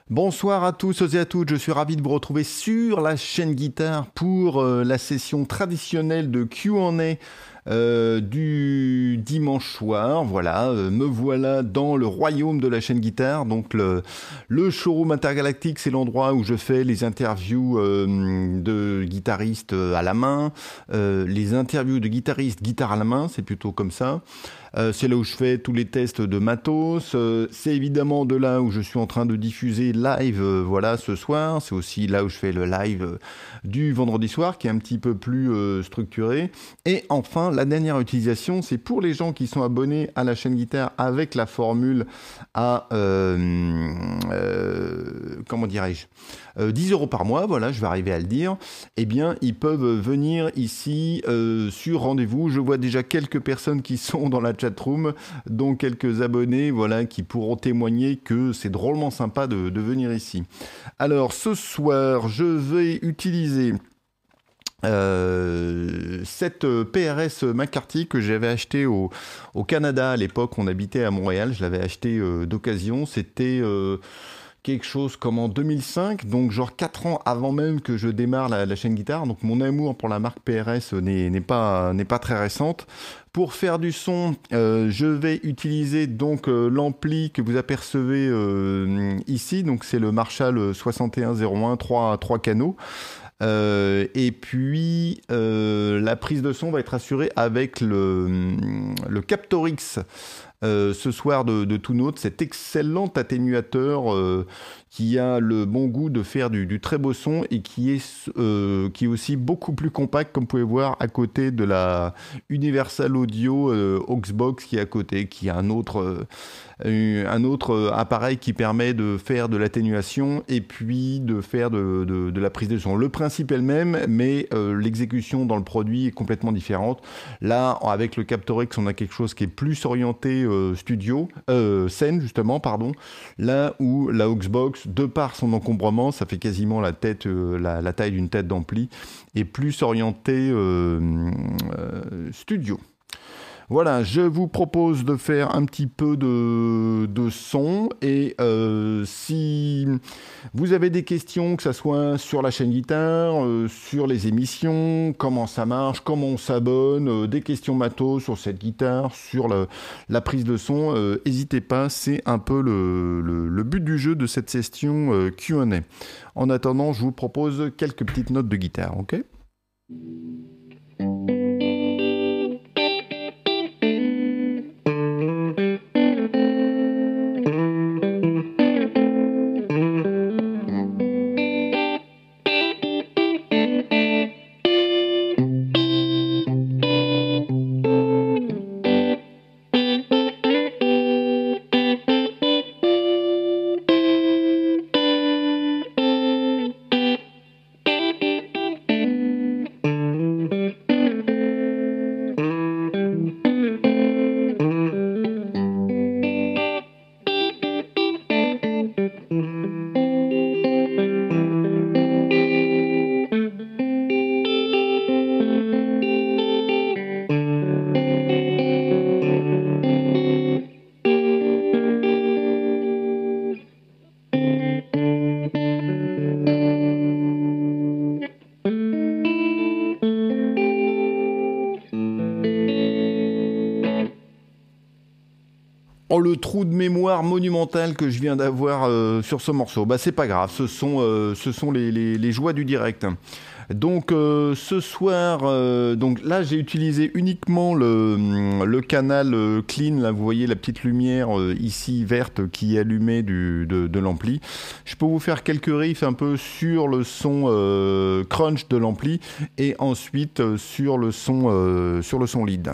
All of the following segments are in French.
Bonsoir à tous et à toutes, je suis ravi de vous retrouver sur la chaîne Guitare pour la session traditionnelle de Q&A du dimanche soir. Voilà, me voilà dans le royaume de la chaîne Guitare. Donc le showroom intergalactique, c'est l'endroit où je fais les interviews de guitaristes à la main, les interviews de guitaristes guitare à la main, c'est plutôt comme ça. C'est là où je fais tous les tests de matos. C'est évidemment de là où je suis en train de diffuser live, voilà, ce soir. C'est aussi là où je fais le live du vendredi soir, qui est un petit peu plus structuré. Et enfin, la dernière utilisation, c'est pour les gens qui sont abonnés à la chaîne Guitare avec la formule à, comment dirais-je, 10 € par mois, voilà, je vais arriver à le dire. Eh bien, ils peuvent venir ici sur rendez-vous. Je vois déjà quelques personnes qui sont dans la chatroom, dont quelques abonnés, voilà, qui pourront témoigner que c'est drôlement sympa de venir ici. Alors, ce soir, je vais utiliser cette PRS McCarthy que j'avais acheté au Canada à l'époque. On habitait à Montréal, je l'avais acheté d'occasion. C'était quelque chose comme en 2005, donc genre 4 ans avant même que je démarre la chaîne Guitare. Donc mon amour pour la marque PRS n'est pas très récente. Pour faire du son, je vais utiliser donc l'ampli que vous apercevez ici. Donc c'est le Marshall 6101 3 canaux. Et puis la prise de son va être assurée avec le Captorix ce soir de Two Note, cet excellent atténuateur qui a le bon goût de faire du très beau son et qui est aussi beaucoup plus compact, comme vous pouvez voir à côté de la Universal Audio Auxbox qui est à côté, qui a un autre appareil qui permet de faire de l'atténuation et puis de faire de la prise de son. Le principe est le même, mais l'exécution dans le produit est complètement différente. Là, avec le Captorix, on a quelque chose qui est plus orienté scène justement, pardon. Là où la Auxbox, de par son encombrement, ça fait quasiment la taille d'une tête d'ampli, est plus orientée studio. Voilà, je vous propose de faire un petit peu de son et si vous avez des questions, que ce soit sur la chaîne Guitare, sur les émissions, comment ça marche, comment on s'abonne, des questions matos sur cette guitare, sur la prise de son, n'hésitez pas, c'est un peu le but du jeu de cette session Q&A. En attendant, je vous propose quelques petites notes de guitare, ok ? Le trou de mémoire monumental que je viens d'avoir sur ce morceau, bah c'est pas grave, ce sont les joies du direct. Donc ce soir, donc là j'ai utilisé uniquement le canal clean, là vous voyez la petite lumière ici verte qui est allumée de l'ampli. Je peux vous faire quelques riffs un peu sur le son crunch de l'ampli et ensuite sur le son lead.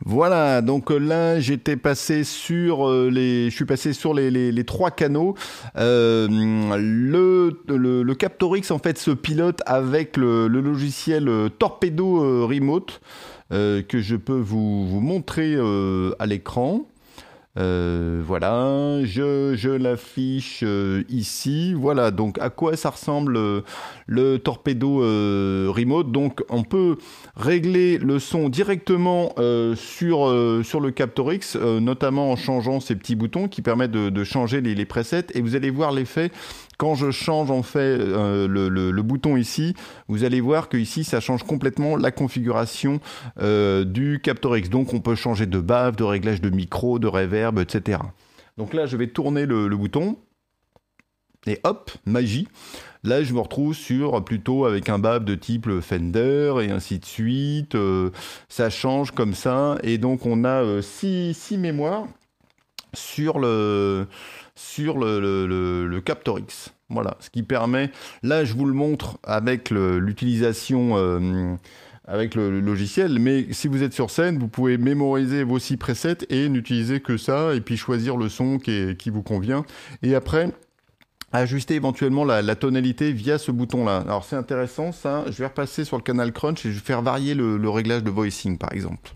Voilà, donc là j'étais passé sur je suis passé sur les trois canaux. Le Captorix en fait se pilote avec le logiciel Torpedo Remote que je peux vous montrer à l'écran. Voilà, je l'affiche ici. Voilà, donc à quoi ça ressemble le Torpedo Remote. Donc on peut régler le son directement sur le Captorix, notamment en changeant ces petits boutons qui permettent de changer les presets. Et vous allez voir l'effet quand je change en fait le bouton ici. Vous allez voir que ici ça change complètement la configuration du Captorix. Donc on peut changer de bave, de réglage de micro, de reverb, etc. Donc là je vais tourner le bouton et hop, magie. Là je me retrouve sur plutôt avec un bave de type Fender et ainsi de suite. Ça change comme ça et donc on a 6 mémoires sur le Captorix. Voilà, ce qui permet, là je vous le montre avec l'utilisation avec le logiciel, mais si vous êtes sur scène, vous pouvez mémoriser vos 6 presets et n'utiliser que ça, et puis choisir le son qui vous convient, et après ajuster éventuellement la tonalité via ce bouton-là. Alors c'est intéressant ça, je vais repasser sur le canal Crunch et je vais faire varier le réglage de voicing par exemple.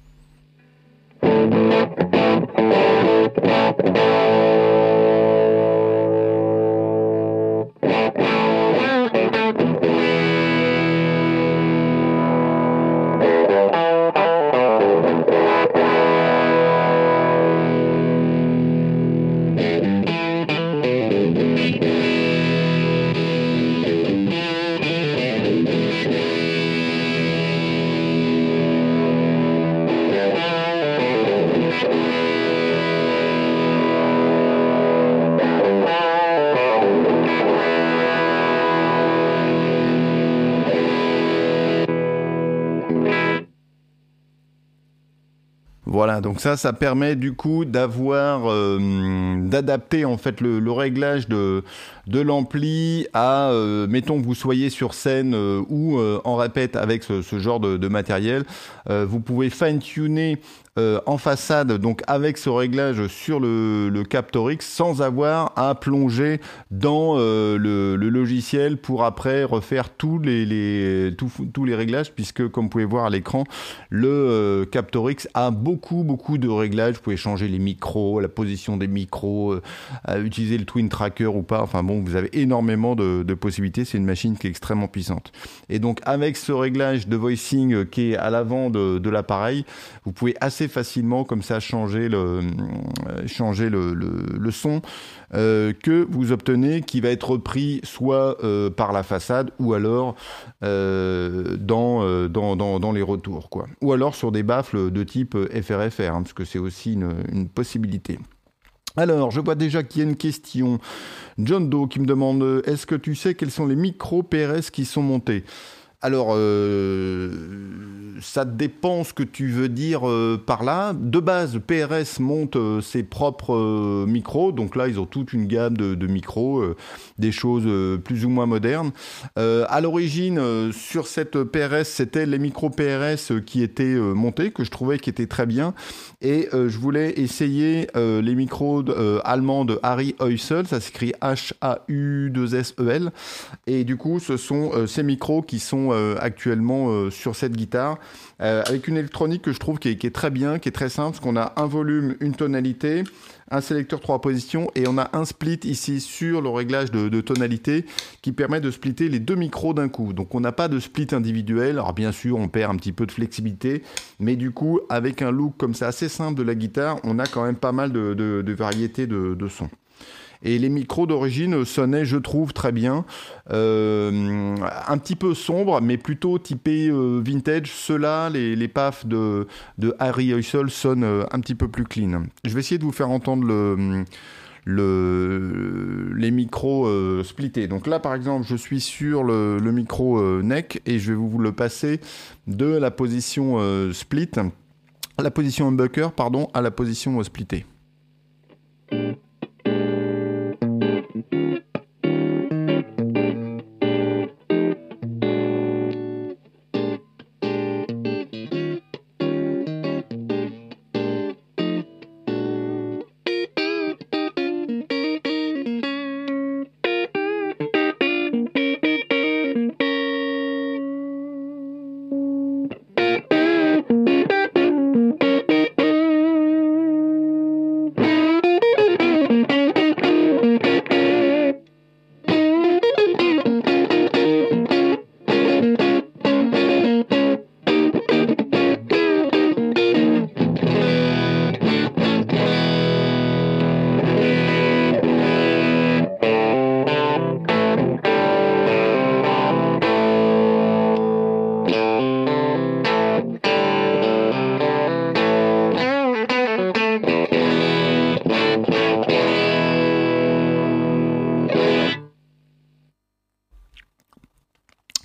Voilà, donc ça permet du coup d'avoir, d'adapter en fait le réglage de l'ampli à, mettons que vous soyez sur scène ou en répète avec ce genre de matériel. Vous pouvez fine-tuner en façade, donc avec ce réglage sur le Captorix, sans avoir à plonger dans le logiciel pour après refaire tous les réglages, puisque comme vous pouvez voir à l'écran, le Captorix a beaucoup de réglages. Vous pouvez changer les micros, la position des micros, utiliser le Twin Tracker ou pas. Enfin bon, vous avez énormément de possibilités. C'est une machine qui est extrêmement puissante. Et donc avec ce réglage de voicing qui est à l'avant de l'appareil, vous pouvez assez facilement comme ça changer le son que vous obtenez, qui va être repris soit par la façade ou alors dans les retours, quoi. Ou alors sur des baffles de type FRFR, hein, parce que c'est aussi une possibilité. Alors, je vois déjà qu'il y a une question. John Doe qui me demande « Est-ce que tu sais quels sont les micros PRS qui sont montés ?» Alors, ça dépend ce que tu veux dire par là. De base, PRS monte ses propres micros. Donc là, ils ont toute une gamme de micros, des choses plus ou moins modernes. À l'origine, sur cette PRS, c'était les micros PRS qui étaient montés, que je trouvais qui étaient très bien. Et je voulais essayer les micros allemands de Harry Heusel. Ça s'écrit H-A-U-2-S-E-L. Et du coup, ce sont ces micros qui sont actuellement sur cette guitare, avec une électronique que je trouve qui est très bien, qui est très simple, parce qu'on a un volume, une tonalité, un sélecteur 3 positions, et on a un split ici sur le réglage de tonalité qui permet de splitter les deux micros d'un coup. Donc on n'a pas de split individuel. Alors bien sûr, on perd un petit peu de flexibilité, mais du coup, avec un look comme ça assez simple de la guitare, on a quand même pas mal de variétés de sons. Et les micros d'origine sonnaient, je trouve, très bien. Un petit peu sombre, mais plutôt typé vintage. Ceux-là, les PAF de Harry Heusel sonnent un petit peu plus clean. Je vais essayer de vous faire entendre les micros splittés. Donc là, par exemple, je suis sur le micro neck et je vais vous le passer de la position split, à la position humbucker, pardon, à la position splittée.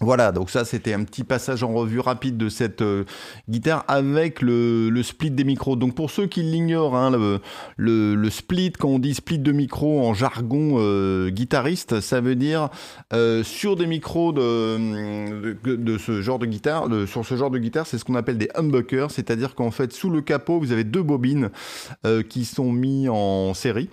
Voilà, donc ça c'était un petit passage en revue rapide de cette guitare avec le split des micros. Donc pour ceux qui l'ignorent, hein, le split, quand on dit split de micro en jargon guitariste, ça veut dire sur des micros de ce genre de guitare, sur ce genre de guitare, c'est ce qu'on appelle des humbuckers, c'est-à-dire qu'en fait sous le capot vous avez deux bobines qui sont mis en série.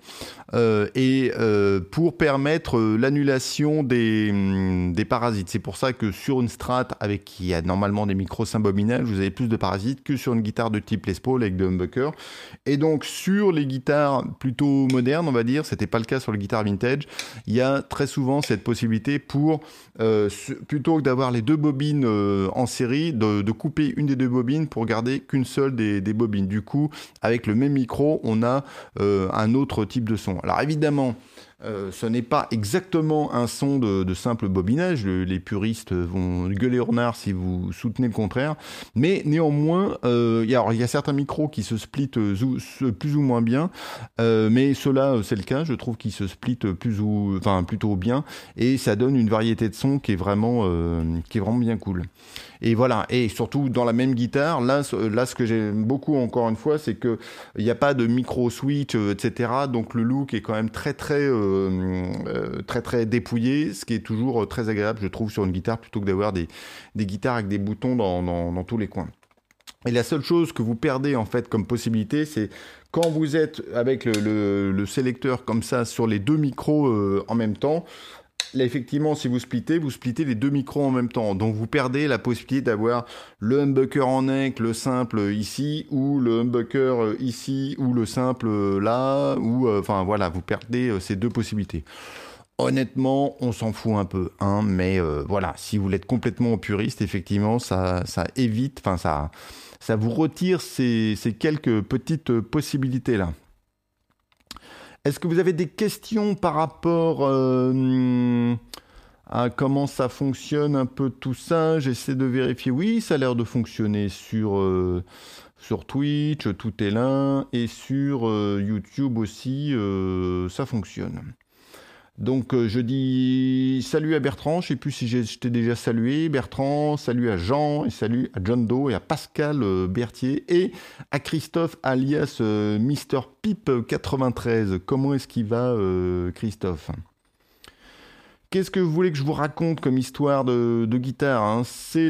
Pour permettre l'annulation des parasites. C'est pour ça que sur une Strat qui a normalement des micros symbobinales, vous avez plus de parasites que sur une guitare de type Les Paul avec de humbuckers. Et donc sur les guitares plutôt modernes, on va dire, c'était pas le cas sur les guitares vintage, il y a très souvent cette possibilité pour, plutôt que d'avoir les deux bobines en série, de couper une des deux bobines pour garder qu'une seule des bobines. Du coup, avec le même micro, on a un autre type de son. Alors évidemment, ce n'est pas exactement un son de simple bobinage, les puristes vont gueuler au renard si vous soutenez le contraire, mais néanmoins, il y a certains micros qui se splitent plus ou moins bien, mais ceux-là, c'est le cas, je trouve qu'ils se splitent plutôt bien, et ça donne une variété de sons qui est vraiment bien cool. Et voilà, et surtout dans la même guitare, là ce que j'aime beaucoup encore une fois, c'est que il n'y a pas de micro switch, etc. Donc le look est quand même très dépouillé, ce qui est toujours très agréable, je trouve, sur une guitare, plutôt que d'avoir des guitares avec des boutons dans tous les coins. Et la seule chose que vous perdez en fait comme possibilité, c'est quand vous êtes avec le sélecteur comme ça sur les deux micros en même temps. Là, effectivement, si vous splittez les deux micros en même temps. Donc, vous perdez la possibilité d'avoir le humbucker en neck, le simple ici, ou le humbucker ici, ou le simple là, ou voilà, vous perdez ces deux possibilités. Honnêtement, on s'en fout un peu, hein, mais voilà, si vous voulez être complètement puriste, effectivement, ça évite, ça vous retire ces quelques petites possibilités-là. Est-ce que vous avez des questions par rapport à comment ça fonctionne un peu tout ça? J'essaie de vérifier. Oui, ça a l'air de fonctionner sur Twitch, tout est là, et sur YouTube aussi, ça fonctionne. Donc je dis salut à Bertrand, je ne sais plus si je t'ai déjà salué, Bertrand, salut à Jean, et salut à John Doe, et à Pascal Berthier, et à Christophe alias Mister Pip 93. Comment est-ce qu'il va Christophe? Qu'est-ce que vous voulez que je vous raconte comme histoire de guitare, hein? C'est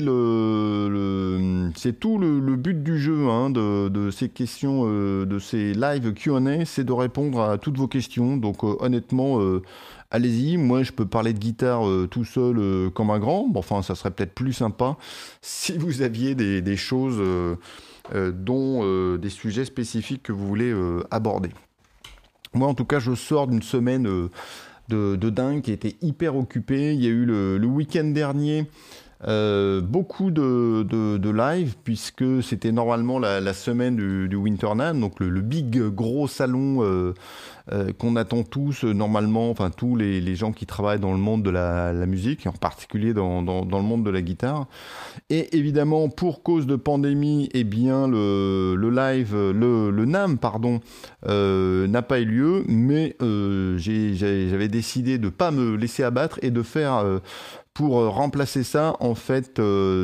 tout le but du jeu, hein, de ces questions, de ces live Q&A, c'est de répondre à toutes vos questions. Donc honnêtement, allez-y. Moi, je peux parler de guitare tout seul comme un grand. Bon, enfin, ça serait peut-être plus sympa si vous aviez des choses, dont des sujets spécifiques que vous voulez aborder. Moi, en tout cas, je sors d'une semaine de dingue qui était hyper occupé. Il y a eu le week-end dernier beaucoup de live, puisque c'était normalement la semaine du Winternam, donc le big gros salon qu'on attend tous normalement, enfin tous les gens qui travaillent dans le monde de la musique, et en particulier dans le monde de la guitare. Et évidemment, pour cause de pandémie, eh bien le live, le NAMM, pardon, n'a pas eu lieu, mais j'avais décidé de pas me laisser abattre et de faire pour remplacer ça, en fait,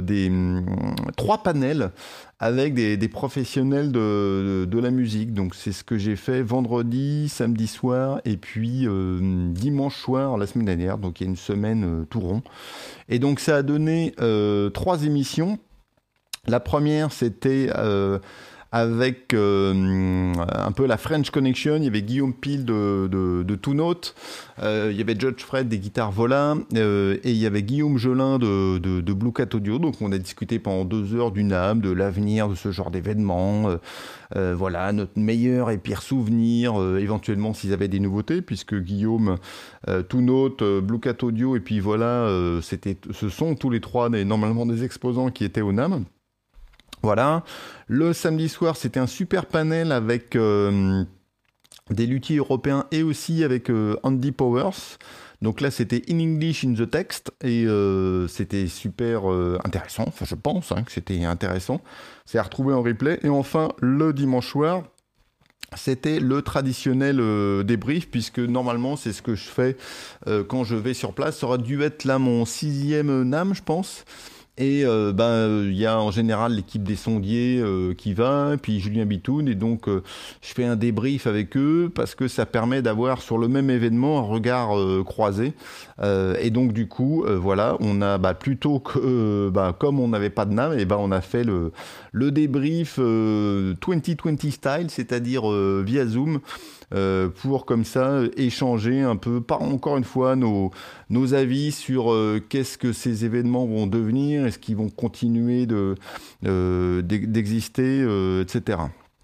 3 panels avec des professionnels de la musique. Donc c'est ce que j'ai fait vendredi, samedi soir et puis dimanche soir la semaine dernière. Donc il y a une semaine tout rond. Et donc ça a donné 3 émissions. La première, c'était avec un peu la French Connection. Il y avait Guillaume Pile de Two Note, il y avait Judge Fred des guitares Vola, et il y avait Guillaume Gelin de Blue Cat Audio. Donc on a discuté pendant 2 heures du NAMM, de l'avenir de ce genre d'événement, voilà, notre meilleur et pire souvenir, éventuellement s'ils avaient des nouveautés, puisque Guillaume, Two Note, Blue Cat Audio, et puis voilà, ce sont tous les 3 normalement des exposants qui étaient au NAMM. Voilà. Le samedi soir, c'était un super panel avec des luthiers européens et aussi avec Andy Powers. Donc là, c'était In English in the Text et c'était super intéressant. Enfin, je pense que c'était intéressant. C'est à retrouver en replay. Et enfin, le dimanche soir, C'était le traditionnel débrief, puisque normalement c'est ce que je fais quand je vais sur place. Ça aurait dû être là mon 6e NAM, je pense. Et il y a en général l'équipe des sondiers qui va, puis Julien Bitoun, et donc je fais un débrief avec eux parce que ça permet d'avoir sur le même événement un regard croisé. Et donc du coup, voilà, on a plutôt que comme on n'avait pas de NAM, et on a fait le débrief 2020 style, c'est-à-dire via Zoom. Pour comme ça échanger un peu, pas encore une fois, nos avis sur qu'est-ce que ces événements vont devenir, est-ce qu'ils vont continuer d'exister, etc.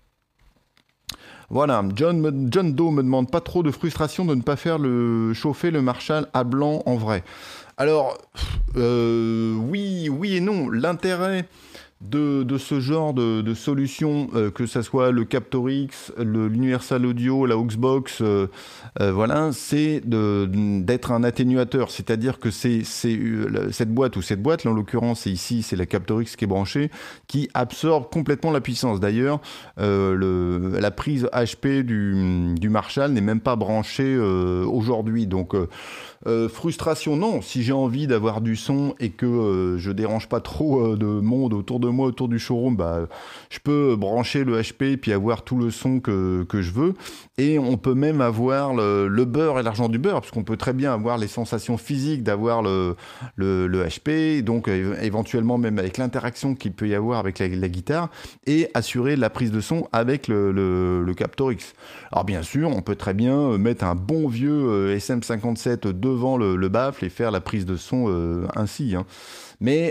Voilà, John Doe me demande pas trop de frustration de ne pas faire chauffer le Marshall à blanc en vrai. Alors, oui et non. L'intérêt de ce genre de solution, que ça soit le Captorix, l'Universal Audio, la Auxbox, voilà, c'est d'être un atténuateur. C'est-à-dire que c'est cette boîte, là en l'occurrence, c'est la Captorix qui est branchée, qui absorbe complètement la puissance. D'ailleurs, la prise HP du Marshall n'est même pas branchée aujourd'hui. Donc, frustration, non. Si j'ai envie d'avoir du son et que je dérange pas trop de monde autour de moi, autour du showroom, je peux brancher le HP et puis avoir tout le son que je veux. Et on peut même avoir le beurre et l'argent du beurre, parce qu'on peut très bien avoir les sensations physiques d'avoir le HP, donc éventuellement même avec l'interaction qu'il peut y avoir avec la guitare, et assurer la prise de son avec le Captorix. Alors bien sûr, on peut très bien mettre un bon vieux SM57 devant le baffle et faire la prise de son ainsi, hein. Mais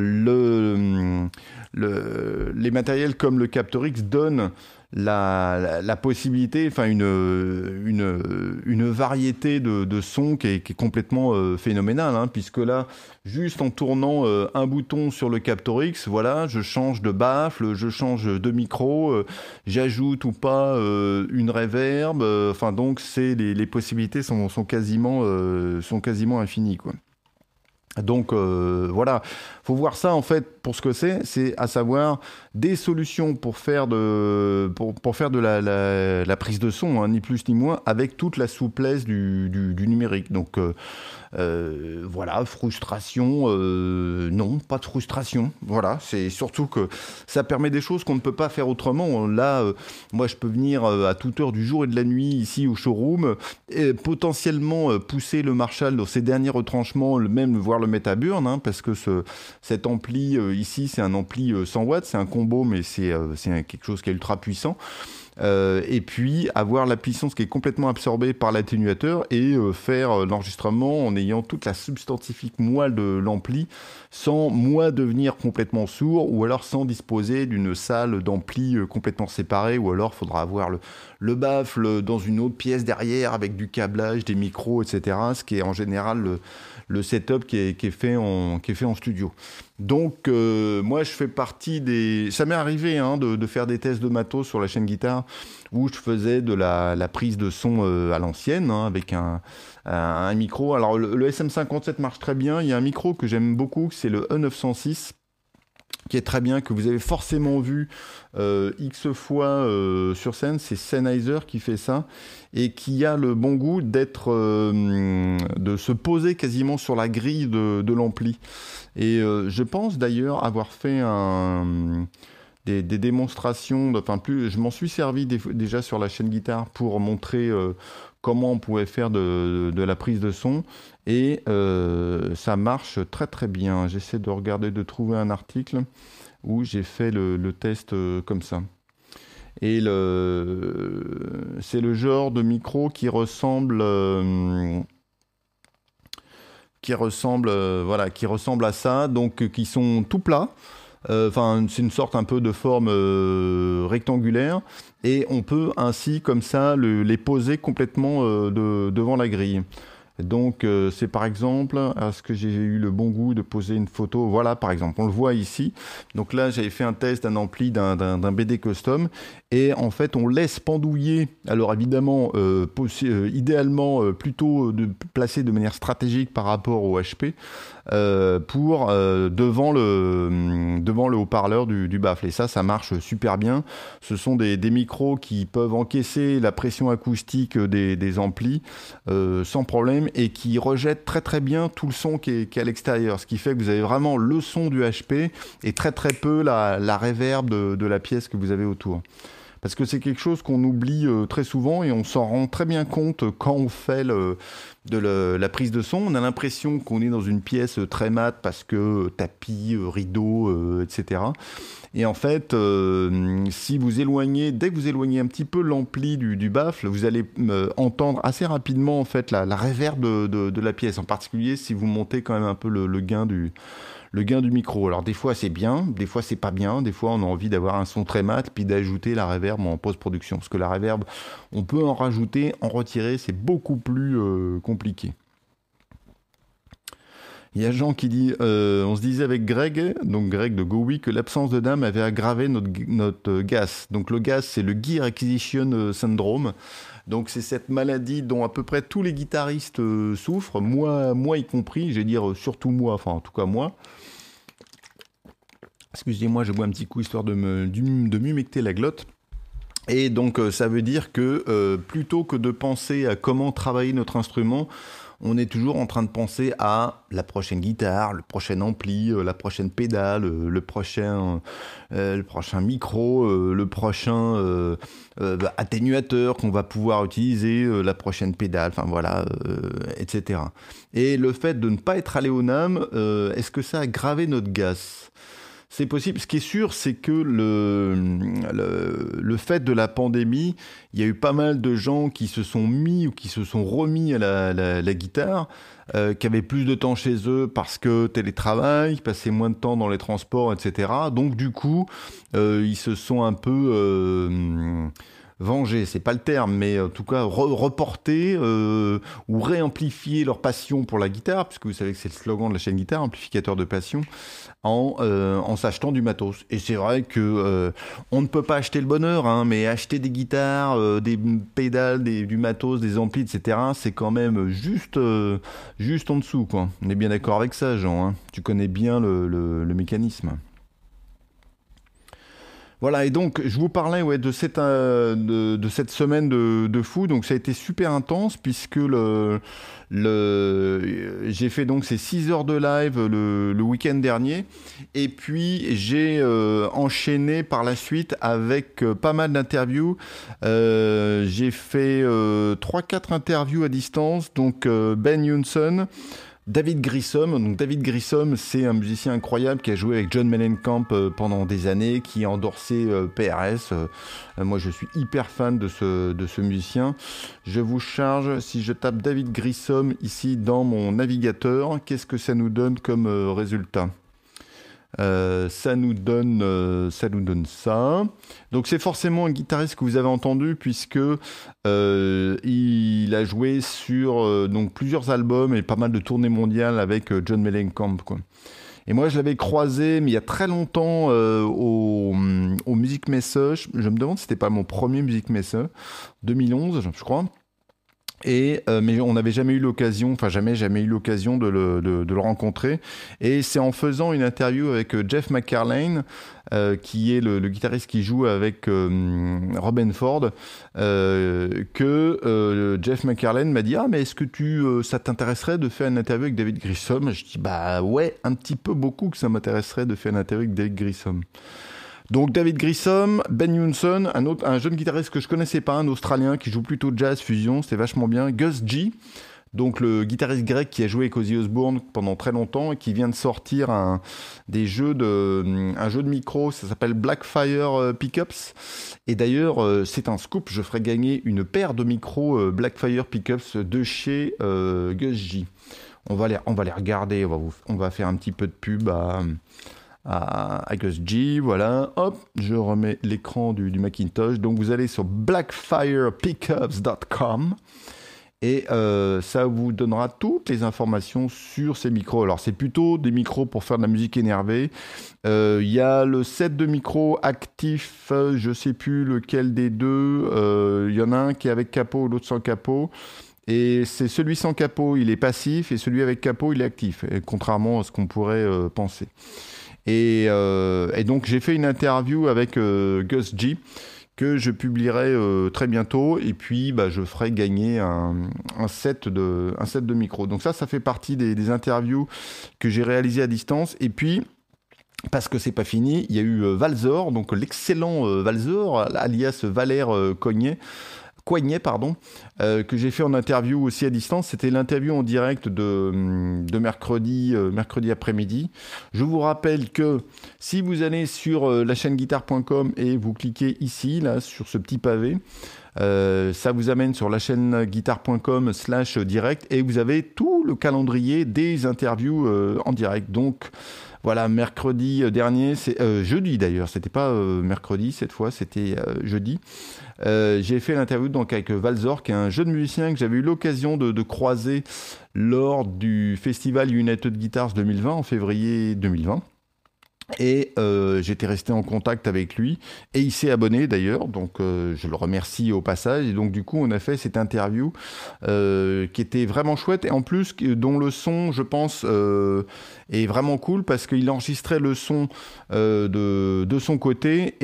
les matériels comme le Captorix donnent la possibilité, enfin une variété de sons qui est complètement phénoménale, hein, puisque là, juste en tournant un bouton sur le Captorix, voilà, je change de baffle, je change de micro, j'ajoute ou pas une reverb, enfin donc les possibilités sont quasiment infinies, quoi. Donc voilà, faut voir ça en fait pour ce que c'est à savoir des solutions pour faire de la prise de son, hein, ni plus ni moins, avec toute la souplesse du numérique. Donc voilà, frustration, non, pas de frustration. Voilà, c'est surtout que ça permet des choses qu'on ne peut pas faire autrement. Là, moi je peux venir à toute heure du jour et de la nuit ici au showroom et potentiellement pousser le Marshall dans ses derniers retranchements, même voir le mettre à burn, hein, parce que cet ampli ici, c'est un ampli 100 watts, c'est un combo, mais c'est quelque chose qui est ultra puissant. Et puis avoir la puissance qui est complètement absorbée par l'atténuateur et faire l'enregistrement en ayant toute la substantifique moelle de l'ampli sans moi devenir complètement sourd, ou alors sans disposer d'une salle d'ampli complètement séparée, ou alors faudra avoir le baffle dans une autre pièce derrière avec du câblage, des micros, etc., ce qui est en général le setup qui est fait en studio. Donc moi je fais partie ça m'est arrivé, hein, de faire des tests de matos sur la chaîne guitare où je faisais de la prise de son à l'ancienne, hein, avec un micro. Alors le SM57 marche très bien. Il y a un micro que j'aime beaucoup, c'est le E906, qui est très bien, que vous avez forcément vu X fois sur scène. C'est Sennheiser qui fait ça et qui a le bon goût de se poser quasiment sur la grille de l'ampli. Et je pense d'ailleurs avoir fait des démonstrations, je m'en suis servi déjà sur la chaîne guitare pour montrer comment on pouvait faire de la prise de son, et ça marche très très bien. J'essaie de trouver un article où j'ai fait le test comme ça. Et c'est le genre de micro qui ressemble à ça, donc qui sont tout plats. C'est une sorte un peu de forme rectangulaire, et on peut ainsi comme ça les poser complètement devant la grille. Donc c'est par exemple, est-ce que j'ai eu le bon goût de poser une photo? Voilà, par exemple, on le voit ici. Donc là, j'avais fait un test d'un ampli d'un BD Custom, et en fait, on laisse pendouiller. Alors évidemment, idéalement, plutôt de placer de manière stratégique par rapport au HP, pour devant le haut-parleur du baffle. Et ça marche super bien. Ce sont des micros qui peuvent encaisser la pression acoustique des amplis sans problème et qui rejettent très très bien tout le son qui est à l'extérieur. Ce qui fait que vous avez vraiment le son du HP et très très peu la reverb de la pièce que vous avez autour. Parce que c'est quelque chose qu'on oublie très souvent et on s'en rend très bien compte quand on fait la prise de son. On a l'impression qu'on est dans une pièce très mate parce que tapis, rideau, etc. Et en fait, si vous éloignez, dès que vous éloignez un petit peu l'ampli du baffle, vous allez entendre assez rapidement en fait la reverb de la pièce. En particulier si vous montez quand même un peu le gain du micro. Alors des fois c'est bien, des fois c'est pas bien, des fois on a envie d'avoir un son très mat puis d'ajouter la reverb en post-production. Parce que la reverb, on peut en rajouter, en retirer, c'est beaucoup plus compliqué. Il y a Jean qui dit, on se disait avec Greg, donc Greg de GoWi, que l'absence de dame avait aggravé notre GAS. Donc le GAS, c'est le Gear Acquisition Syndrome. Donc c'est cette maladie dont à peu près tous les guitaristes souffrent, moi y compris, je vais dire surtout moi, enfin en tout cas moi. Excusez-moi, je bois un petit coup histoire de m'humecter la glotte. Et donc ça veut dire que plutôt que de penser à comment travailler notre instrument, on est toujours en train de penser à la prochaine guitare, le prochain ampli, la prochaine pédale, le prochain micro, le prochain atténuateur qu'on va pouvoir utiliser, la prochaine pédale, enfin voilà, etc. Et le fait de ne pas être allé au NAMM, est-ce que ça a gravé notre GAS ? C'est possible. Ce qui est sûr, c'est que le fait de la pandémie, il y a eu pas mal de gens qui se sont mis ou qui se sont remis à la guitare, qui avaient plus de temps chez eux parce que télétravail, qui passaient moins de temps dans les transports, etc. Donc du coup, ils se sont un peu venger, c'est pas le terme, mais en tout cas reporter ou réamplifier leur passion pour la guitare, puisque vous savez que c'est le slogan de la chaîne Guitare, amplificateur de passion, en s'achetant du matos. Et c'est vrai que on ne peut pas acheter le bonheur, hein, mais acheter des guitares, des pédales, du matos, des amplis, etc., c'est quand même juste en dessous, quoi. On est bien d'accord avec ça, Jean, hein. Tu connais bien le mécanisme. Voilà, et donc je vous parlais de cette semaine de fou. Donc ça a été super intense puisque j'ai fait donc ces 6 heures de live le week-end dernier. Et puis j'ai enchaîné par la suite avec pas mal d'interviews. J'ai fait 3-4 interviews à distance. Donc Ben Johnson, David Grissom. Donc David Grissom, c'est un musicien incroyable qui a joué avec John Mellencamp pendant des années, qui a endorsé PRS. Moi, je suis hyper fan de ce musicien. Je vous charge, si je tape David Grissom ici dans mon navigateur, qu'est-ce que ça nous donne comme résultat ? Ça nous donne ça. Donc c'est forcément un guitariste que vous avez entendu puisque il a joué sur donc plusieurs albums et pas mal de tournées mondiales avec John Mellencamp, quoi. Et moi je l'avais croisé mais il y a très longtemps au Music Messe. Je me demande si c'était pas mon premier Music Messe, 2011 je crois. Mais on n'avait jamais eu l'occasion, jamais eu l'occasion de le rencontrer. Et c'est en faisant une interview avec Jeff McCarlane, qui est le guitariste qui joue avec Robin Ford, que Jeff McCarlane m'a dit: ah, mais est-ce que ça t'intéresserait de faire une interview avec David Grissom ? Je dis bah ouais, un petit peu beaucoup que ça m'intéresserait de faire une interview avec David Grissom. Donc David Grissom, Ben Johnson, un jeune guitariste que je connaissais pas, un Australien qui joue plutôt jazz fusion, c'était vachement bien. Gus G, donc le guitariste grec qui a joué avec Ozzy Osbourne pendant très longtemps et qui vient de sortir un jeu de micro, ça s'appelle Blackfire Pickups. Et d'ailleurs, c'est un scoop, je ferai gagner une paire de micros Blackfire Pickups de chez Gus G. On va les regarder, on va faire un petit peu de pub à Gus G, voilà, hop, je remets l'écran du Macintosh. Donc vous allez sur blackfirepickups.com et ça vous donnera toutes les informations sur ces micros. Alors c'est plutôt des micros pour faire de la musique énervée. Il y a le set de micros actifs, je sais plus lequel des deux. Il y en a un qui est avec capot, l'autre sans capot. Et c'est celui sans capot, il est passif, et celui avec capot, il est actif, et contrairement à ce qu'on pourrait penser. Et donc j'ai fait une interview avec Gus G, que je publierai très bientôt, et puis je ferai gagner un set de micros. Donc ça fait partie des interviews que j'ai réalisées à distance. Et puis, parce que c'est pas fini, il y a eu Valzor, donc l'excellent Valzor, alias Valère Coignet, que j'ai fait en interview aussi à distance. C'était l'interview en direct de mercredi après-midi. Je vous rappelle que si vous allez sur la chaîne guitare.com et vous cliquez ici, là, sur ce petit pavé, ça vous amène sur la chaîne guitare.com/direct et vous avez tout le calendrier des interviews en direct. Donc, voilà, mercredi dernier, c'est jeudi d'ailleurs, c'était pas mercredi cette fois, c'était jeudi. J'ai fait l'interview donc avec Valzor, qui est un jeune musicien que j'avais eu l'occasion de croiser lors du festival United Guitars 2020 en février 2020. Et j'étais resté en contact avec lui et il s'est abonné d'ailleurs, donc je le remercie au passage. Et donc du coup on a fait cette interview qui était vraiment chouette et en plus dont le son, je pense, est vraiment cool parce qu'il enregistrait le son de son côté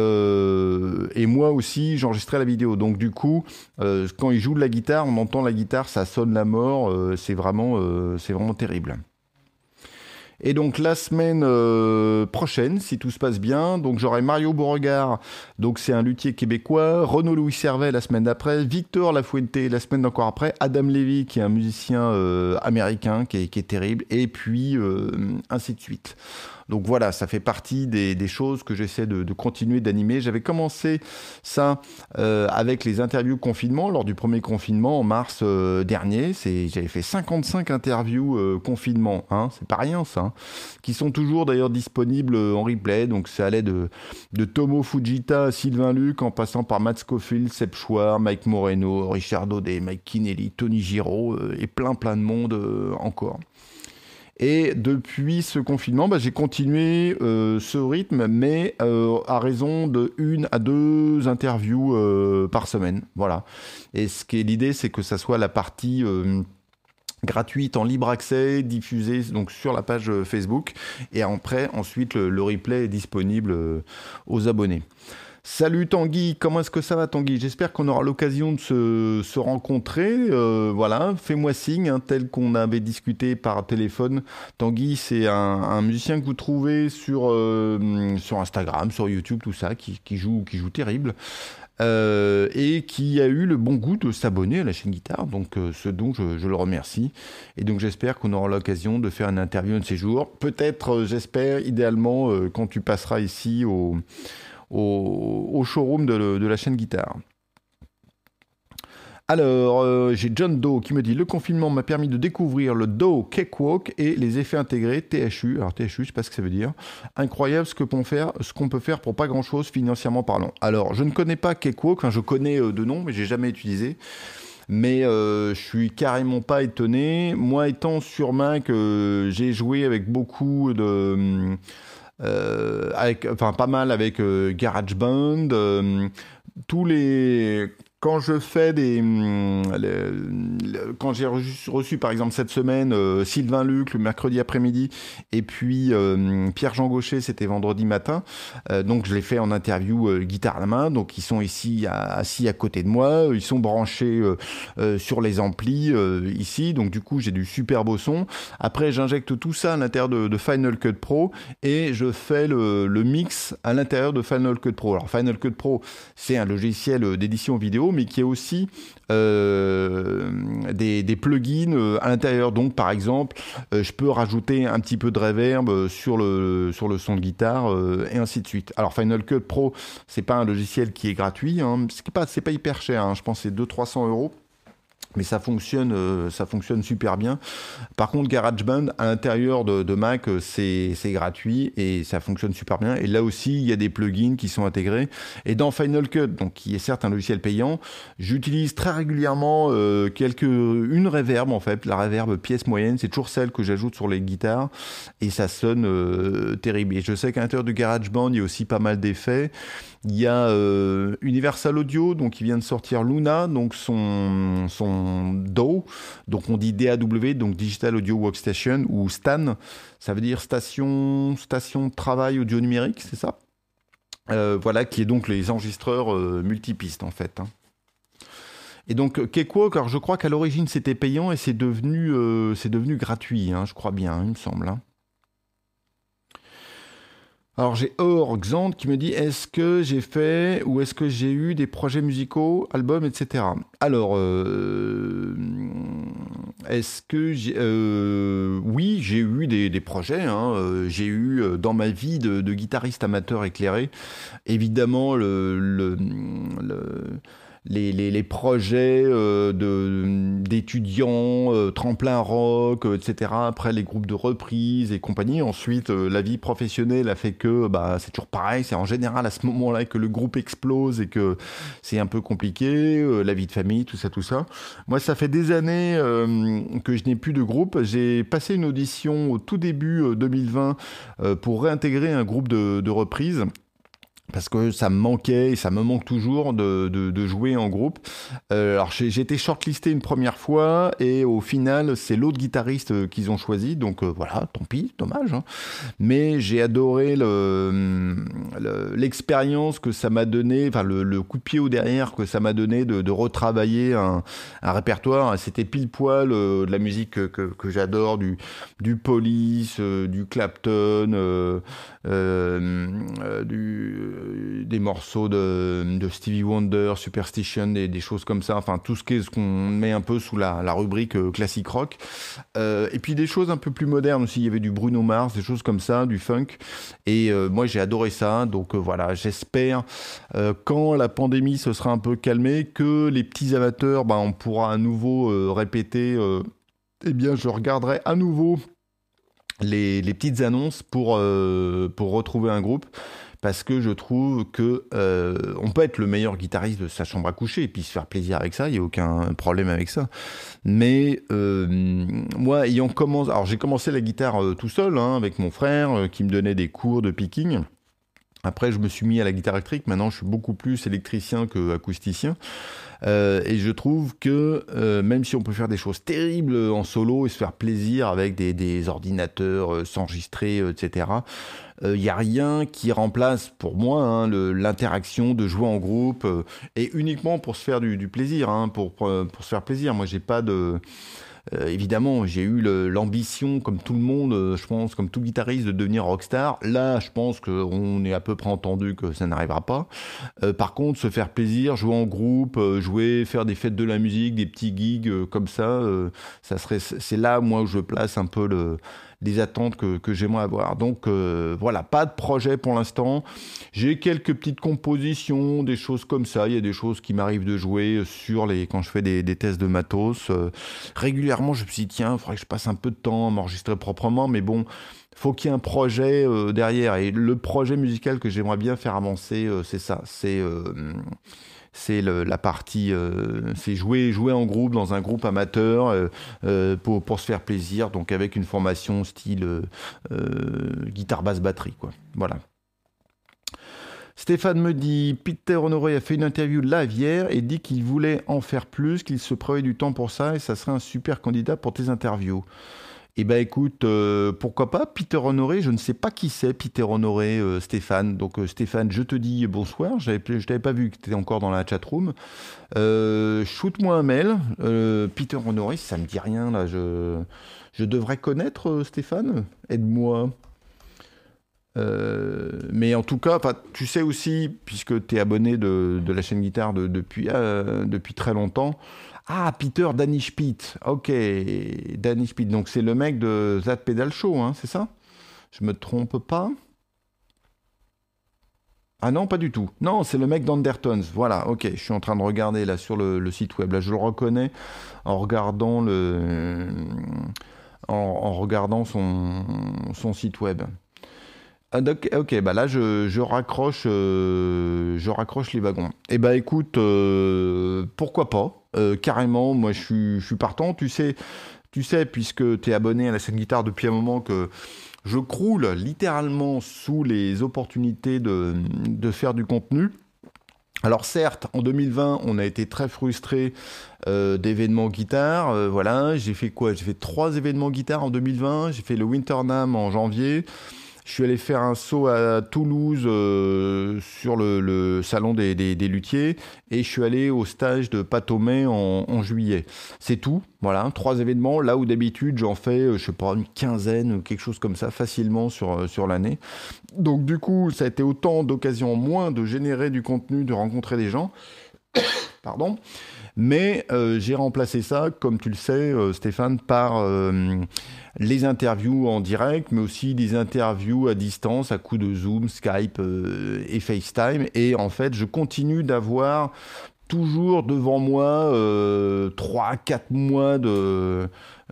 et moi aussi j'enregistrais la vidéo. Donc du coup quand il joue de la guitare, on entend la guitare, ça sonne la mort, c'est vraiment terrible. Et donc la semaine prochaine, si tout se passe bien, donc j'aurai Mario Beauregard, donc c'est un luthier québécois, Renaud Louis Servet la semaine d'après, Victor Lafuente la semaine d'encore après, Adam Levy qui est un musicien américain qui est terrible, et puis ainsi de suite. Donc voilà, ça fait partie des choses que j'essaie de continuer d'animer. J'avais commencé ça avec les interviews confinement, lors du premier confinement en mars dernier. J'avais fait 55 interviews confinement, hein, c'est pas rien ça, hein, qui sont toujours d'ailleurs disponibles en replay. Donc ça allait de Tomo Fujita, Sylvain Luc, en passant par Matt Scofield, Seb Chouard, Mike Moreno, Richard Daudet, Mike Kinelli, Tony Giraud et plein de monde encore. Et depuis ce confinement, j'ai continué ce rythme, mais à raison de 1 à 2 interviews par semaine. Voilà. Et l'idée, c'est que ça soit la partie gratuite en libre accès, diffusée donc sur la page Facebook. Et ensuite, le replay est disponible aux abonnés. Salut Tanguy, comment est-ce que ça va Tanguy? J'espère qu'on aura l'occasion de se rencontrer. Voilà, fais-moi signe, hein, tel qu'on avait discuté par téléphone. Tanguy, c'est un musicien que vous trouvez sur Instagram, sur YouTube, tout ça, qui joue terrible. Et qui a eu le bon goût de s'abonner à la chaîne Guitare, donc ce dont je le remercie. Et donc j'espère qu'on aura l'occasion de faire une interview un de ces jours. Peut-être, j'espère, idéalement, quand tu passeras ici au showroom de la chaîne Guitare. Alors, j'ai John Doe qui me dit « Le confinement m'a permis de découvrir le Doe Cakewalk et les effets intégrés THU. » Alors THU, je sais pas ce que ça veut dire. Incroyable ce qu'on peut faire pour pas grand-chose financièrement parlant. Alors, je ne connais pas Cakewalk, enfin je connais de nom, mais j'ai jamais utilisé. Mais je suis carrément pas étonné. Moi, étant sur Mac, j'ai joué avec beaucoup de... pas mal avec GarageBand, quand je fais quand j'ai reçu par exemple cette semaine Sylvain Luc le mercredi après-midi et puis Pierre-Jean Gaucher, c'était vendredi matin, donc je l'ai fait en interview guitare à la main, donc ils sont ici assis à côté de moi, ils sont branchés sur les amplis ici, donc du coup j'ai du super beau son. Après j'injecte tout ça à l'intérieur de Final Cut Pro et je fais le mix à l'intérieur de Final Cut Pro. Alors Final Cut Pro, c'est un logiciel d'édition vidéo, mais qui est aussi des plugins à l'intérieur. Donc par exemple, je peux rajouter un petit peu de reverb sur le son de guitare et ainsi de suite. Alors Final Cut Pro, c'est pas un logiciel qui est gratuit, hein. C'est pas hyper cher, hein. Je pense que c'est 200-300 €. Mais ça fonctionne super bien. Par contre, GarageBand, à l'intérieur de Mac, c'est gratuit et ça fonctionne super bien. Et là aussi, il y a des plugins qui sont intégrés. Et dans Final Cut, donc qui est certes un logiciel payant, j'utilise très régulièrement une reverb en fait. La reverb pièce moyenne, c'est toujours celle que j'ajoute sur les guitares et ça sonne terrible. Et je sais qu'à l'intérieur de GarageBand, il y a aussi pas mal d'effets. Il y a Universal Audio, donc il vient de sortir Luna, donc son DAW, donc on dit DAW, donc Digital Audio Workstation, ou STAN, ça veut dire station de travail audio numérique, c'est ça? Voilà, qui est donc les enregistreurs multipistes en fait, hein. Et donc Cakewalk, alors je crois qu'à l'origine c'était payant et c'est devenu gratuit, hein, je crois bien, hein, il me semble, hein. Alors j'ai Orxand qui me dit est-ce que j'ai fait ou est-ce que j'ai eu des projets musicaux, albums, etc. Alors est-ce que oui, j'ai eu des projets, hein, j'ai eu dans ma vie de guitariste amateur éclairé évidemment les projets d'étudiants, tremplin rock, etc. Après les groupes de reprise et compagnie. Ensuite, la vie professionnelle a fait que bah, c'est toujours pareil. C'est en général à ce moment-là que le groupe explose et que c'est un peu compliqué. La vie de famille, tout ça, tout ça. Moi, ça fait des années que je n'ai plus de groupe. J'ai passé une audition au tout début 2020 pour réintégrer un groupe de reprise. Parce que ça me manquait et ça me manque toujours de jouer en groupe. Alors j'ai été shortlisté une première fois et au final c'est l'autre guitariste qu'ils ont choisi. Donc voilà, tant pis, dommage, hein. Mais j'ai adoré l'expérience que ça m'a donné, enfin le coup de pied au derrière que ça m'a donné de retravailler un répertoire. C'était pile poil de la musique que j'adore, du Police, du Clapton, des morceaux de Stevie Wonder, Superstition, des choses comme ça, enfin tout ce qu'on met un peu sous la rubrique classique rock. Et puis des choses un peu plus modernes aussi, il y avait du Bruno Mars, des choses comme ça, du funk. Et moi j'ai adoré ça, donc voilà, j'espère quand la pandémie se sera un peu calmée, que les petits amateurs, bah, on pourra à nouveau répéter, eh bien je regarderai à nouveau les petites annonces pour retrouver un groupe. Parce que je trouve que on peut être le meilleur guitariste de sa chambre à coucher et puis se faire plaisir avec ça, il n'y a aucun problème avec ça. Mais moi, alors j'ai commencé la guitare tout seul, hein, avec mon frère qui me donnait des cours de picking. Après, je me suis mis à la guitare électrique. Maintenant, je suis beaucoup plus électricien qu'acousticien. Et je trouve que même si on peut faire des choses terribles en solo et se faire plaisir avec des ordinateurs s'enregistrer, etc., il n'y a rien qui remplace pour moi, hein, l'interaction de jouer en groupe et uniquement pour se faire du plaisir, hein, pour se faire plaisir. Moi, j'ai pas de... évidemment, j'ai eu l'ambition, comme tout le monde, je pense, comme tout guitariste, de devenir rockstar. Là, je pense qu'on est à peu près entendu que ça n'arrivera pas. Par contre, se faire plaisir, jouer en groupe, faire des fêtes de la musique, des petits gigs comme ça, c'est là, moi, où je place un peu les attentes que j'aimerais avoir. Donc voilà, pas de projet pour l'instant. J'ai quelques petites compositions, des choses comme ça. Il y a des choses qui m'arrivent de jouer quand je fais des tests de matos. Régulièrement, je me suis dit, tiens, il faudrait que je passe un peu de temps à m'enregistrer proprement, mais bon, faut qu'il y ait un projet derrière. Et le projet musical que j'aimerais bien faire avancer, c'est ça. C'est la partie, c'est jouer en groupe, dans un groupe amateur, pour se faire plaisir, donc avec une formation style guitare, basse, batterie, quoi. Voilà. Stéphane me dit, Peter Honoré a fait une interview live hier et dit qu'il voulait en faire plus, qu'il se prévoyait du temps pour ça et ça serait un super candidat pour tes interviews. Eh ben écoute, pourquoi pas, Peter Honoré, je ne sais pas qui c'est, Peter Honoré, Stéphane. Donc Stéphane, je te dis bonsoir, je t'avais pas vu que tu étais encore dans la chatroom. Shoot-moi un mail, Peter Honoré, ça me dit rien là, je devrais connaître Stéphane, aide-moi. Mais en tout cas, tu sais aussi, puisque tu es abonné de la chaîne guitare depuis très longtemps. Ah, Peter Danish Pete. Ok, Danish Pete. Donc c'est le mec de That Pedal Show, hein, c'est ça? Je me trompe pas? Ah non, pas du tout. Non, c'est le mec d'Undertones. Voilà, ok. Je suis en train de regarder là sur le site web. Là, je le reconnais en regardant en regardant son site web. Ah, ok, bah là je raccroche les wagons. Eh bah écoute, pourquoi pas, carrément, moi je suis partant, tu sais, puisque tu es abonné à la scène guitare depuis un moment, que je croule littéralement sous les opportunités de faire du contenu. Alors certes, en 2020, on a été très frustrés d'événements guitare. Voilà, j'ai fait quoi? J'ai fait 3 événements guitare en 2020. J'ai fait le Winternam en janvier. Je suis allé faire un saut à Toulouse sur le salon des luthiers et je suis allé au stage de Patomé en juillet. C'est tout, voilà, 3 événements, là où d'habitude j'en fais, je sais pas, une quinzaine ou quelque chose comme ça facilement sur l'année. Donc du coup, ça a été autant d'occasions en moins de générer du contenu, de rencontrer des gens. Pardon. Mais j'ai remplacé ça, comme tu le sais, Stéphane, par les interviews en direct, mais aussi des interviews à distance, à coup de Zoom, Skype et FaceTime. Et en fait, je continue d'avoir toujours devant moi 3-4 mois de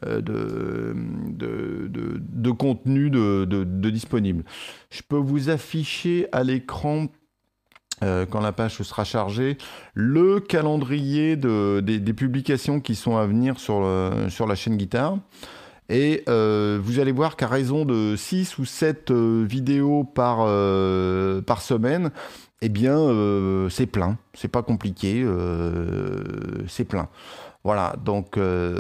contenu de disponible. Je peux vous afficher à l'écran quand la page sera chargée, le calendrier des publications qui sont à venir sur la chaîne Guitare. Et vous allez voir qu'à raison de 6 ou 7 vidéos par semaine, eh bien, c'est plein. C'est pas compliqué, c'est plein. Voilà, donc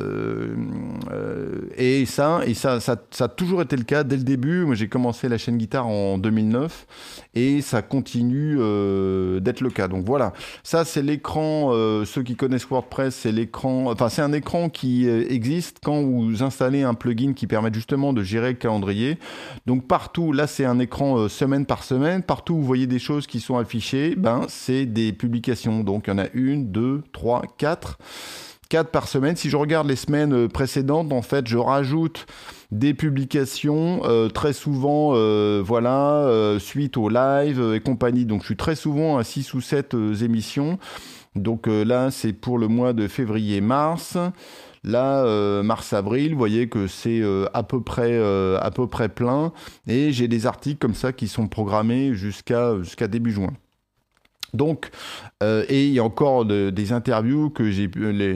et ça a toujours été le cas dès le début. Moi, j'ai commencé la chaîne Guitare en 2009 et ça continue d'être le cas. Donc voilà, ça c'est l'écran. Ceux qui connaissent WordPress, c'est l'écran. Enfin, c'est un écran qui existe quand vous installez un plugin qui permet justement de gérer le calendrier. Donc partout, là c'est un écran semaine par semaine. Partout où vous voyez des choses qui sont affichées, ben c'est des publications. Donc il y en a 1, 2, 3, 4 par semaine. Si je regarde les semaines précédentes, en fait, je rajoute des publications très souvent, suite au live et compagnie. Donc, je suis très souvent à 6 ou 7 émissions. Donc là, c'est pour le mois de février-mars. Là, mars-avril, vous voyez que c'est à peu près plein. Et j'ai des articles comme ça qui sont programmés jusqu'à début juin. Donc, et il y a encore des interviews que j'ai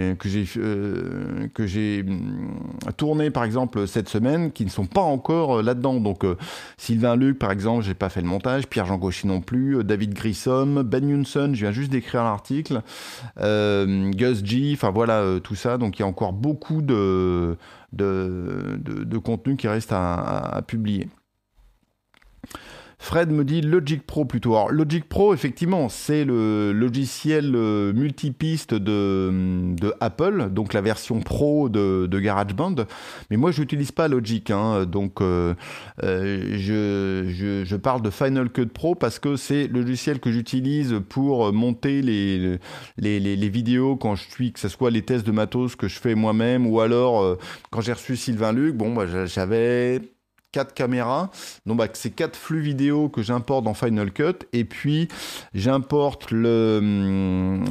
tournées, par exemple, cette semaine, qui ne sont pas encore là-dedans. Donc, Sylvain Luc, par exemple, j'ai pas fait le montage, Pierre-Jean Gauchy non plus, David Grissom, Ben Munson, je viens juste d'écrire l'article, Gus G, enfin voilà, tout ça. Donc, il y a encore beaucoup de contenu qui reste à publier. Fred me dit Logic Pro plutôt. Alors Logic Pro, effectivement, c'est le logiciel multipiste de Apple, donc la version pro de GarageBand. Mais moi, je n'utilise pas Logic, hein, donc je parle de Final Cut Pro parce que c'est le logiciel que j'utilise pour monter les vidéos quand je suis, que ce soit les tests de matos que je fais moi-même ou alors quand j'ai reçu Sylvain Luc, bon, bah, j'avais 4 caméras, donc bah, c'est 4 flux vidéo que j'importe dans Final Cut et puis j'importe le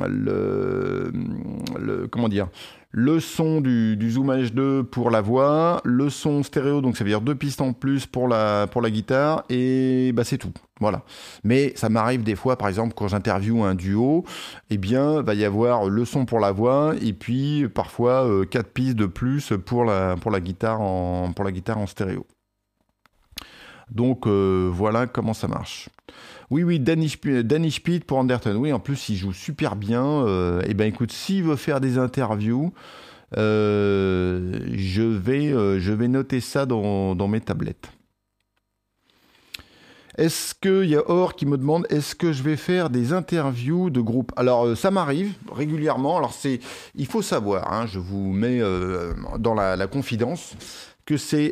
son du Zoom H2 pour la voix, le son stéréo, donc ça veut dire 2 pistes en plus pour la guitare et bah c'est tout. Voilà. Mais ça m'arrive des fois, par exemple, quand j'interviewe un duo, eh bien, va y avoir le son pour la voix et puis parfois 4 pistes de plus pour la guitare en stéréo. Donc voilà comment ça marche. Oui, Danny Spieth pour Anderton. Oui, en plus il joue super bien. Et ben écoute, s'il veut faire des interviews, je vais noter ça dans mes tablettes. Est-ce qu'il y a Or qui me demande, est-ce que je vais faire des interviews de groupe? Alors, ça m'arrive régulièrement. Alors, il faut savoir, hein, je vous mets dans la confidence, que c'est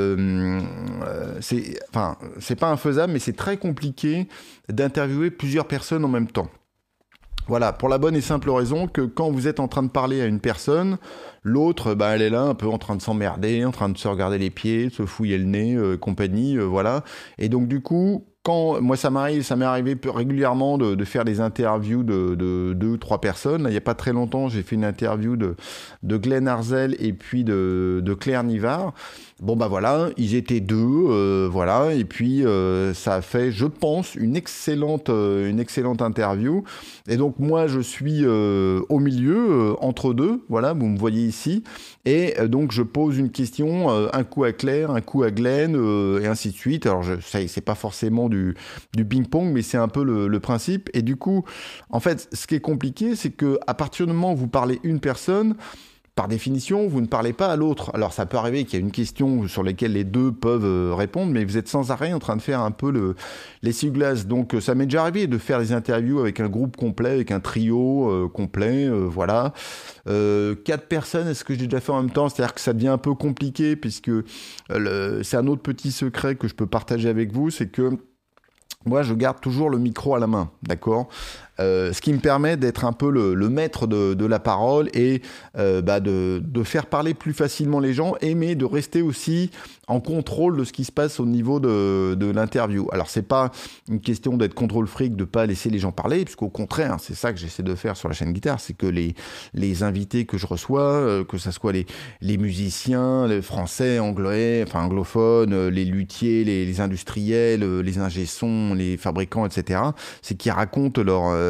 pas infaisable, mais c'est très compliqué d'interviewer plusieurs personnes en même temps. Voilà, pour la bonne et simple raison que quand vous êtes en train de parler à une personne, l'autre, bah, elle est là un peu en train de s'emmerder, en train de se regarder les pieds, de se fouiller le nez, compagnie, voilà. Et donc du coup, quand moi ça m'est arrivé régulièrement de faire des interviews de 2 ou 3 personnes. Il n'y a pas très longtemps, j'ai fait une interview de Glenn Harzel et puis de Claire Nivard. Bon bah voilà, ils étaient 2, voilà, et puis ça a fait, je pense, une excellente interview. Et donc moi je suis au milieu, entre deux, voilà, vous me voyez ici, et donc je pose une question, un coup à Claire, un coup à Glenn, et ainsi de suite. Alors c'est pas forcément du ping-pong, mais c'est un peu le principe. Et du coup, en fait, ce qui est compliqué, c'est que à partir du moment où vous parlez une personne, par définition, vous ne parlez pas à l'autre. Alors, ça peut arriver qu'il y a une question sur laquelle les 2 peuvent répondre, mais vous êtes sans arrêt en train de faire un peu l'essuie-glace. Donc, ça m'est déjà arrivé de faire des interviews avec un groupe complet, avec un trio complet, voilà. 4 personnes, est-ce que j'ai déjà fait en même temps? C'est-à-dire que ça devient un peu compliqué, puisque c'est un autre petit secret que je peux partager avec vous, c'est que moi, je garde toujours le micro à la main, d'accord ? Ce qui me permet d'être un peu le maître de la parole et de faire parler plus facilement les gens, mais de rester aussi en contrôle de ce qui se passe au niveau de l'interview. Alors, c'est pas une question d'être contrôle fric, de pas laisser les gens parler, puisqu'au contraire, hein, c'est ça que j'essaie de faire sur la chaîne Guitare, c'est que les invités que je reçois, que ça soit les musiciens, les français, anglais, enfin anglophones, les luthiers, les industriels, les ingé-sons, les fabricants, etc., c'est qu'ils racontent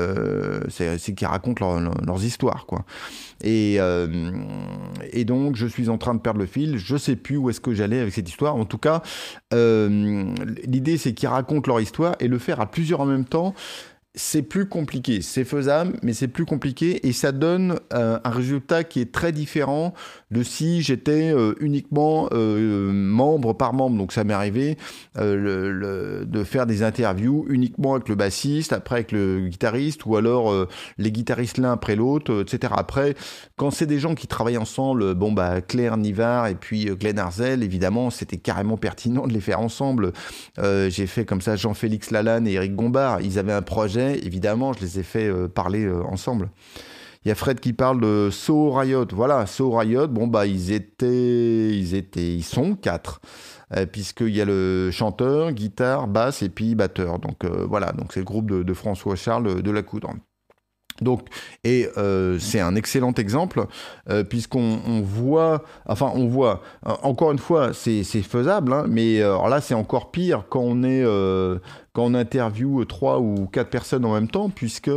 leurs histoires, quoi. Et donc, je suis en train de perdre le fil. Je sais plus où est-ce que j'allais avec cette histoire. En tout cas, l'idée, c'est qu'ils racontent leur histoire et le faire à plusieurs en même temps. C'est plus compliqué, c'est faisable, mais c'est plus compliqué et ça donne un résultat qui est très différent de si j'étais uniquement membre par membre. Donc ça m'est arrivé de faire des interviews uniquement avec le bassiste, après avec le guitariste, ou alors les guitaristes l'un après l'autre, etc. Après, quand c'est des gens qui travaillent ensemble, bon bah Claire Nivard et puis Glenn Harzel, évidemment, c'était carrément pertinent de les faire ensemble. J'ai fait comme ça Jean-Félix Lalanne et Eric Gombard, ils avaient un projet. Évidemment, je les ai fait parler ensemble. Il y a Fred qui parle de Soho Riot. Voilà, Soho Riot, bon, bah, ils sont 4. Puisqu'il y a le chanteur, guitare, basse et puis batteur. Donc, voilà, donc c'est le groupe de François-Charles de la Coudre. Donc, et c'est un excellent exemple, puisqu'on voit, encore une fois, c'est faisable, hein, mais alors là, c'est encore pire quand on interviewe 3 ou 4 personnes en même temps, puisque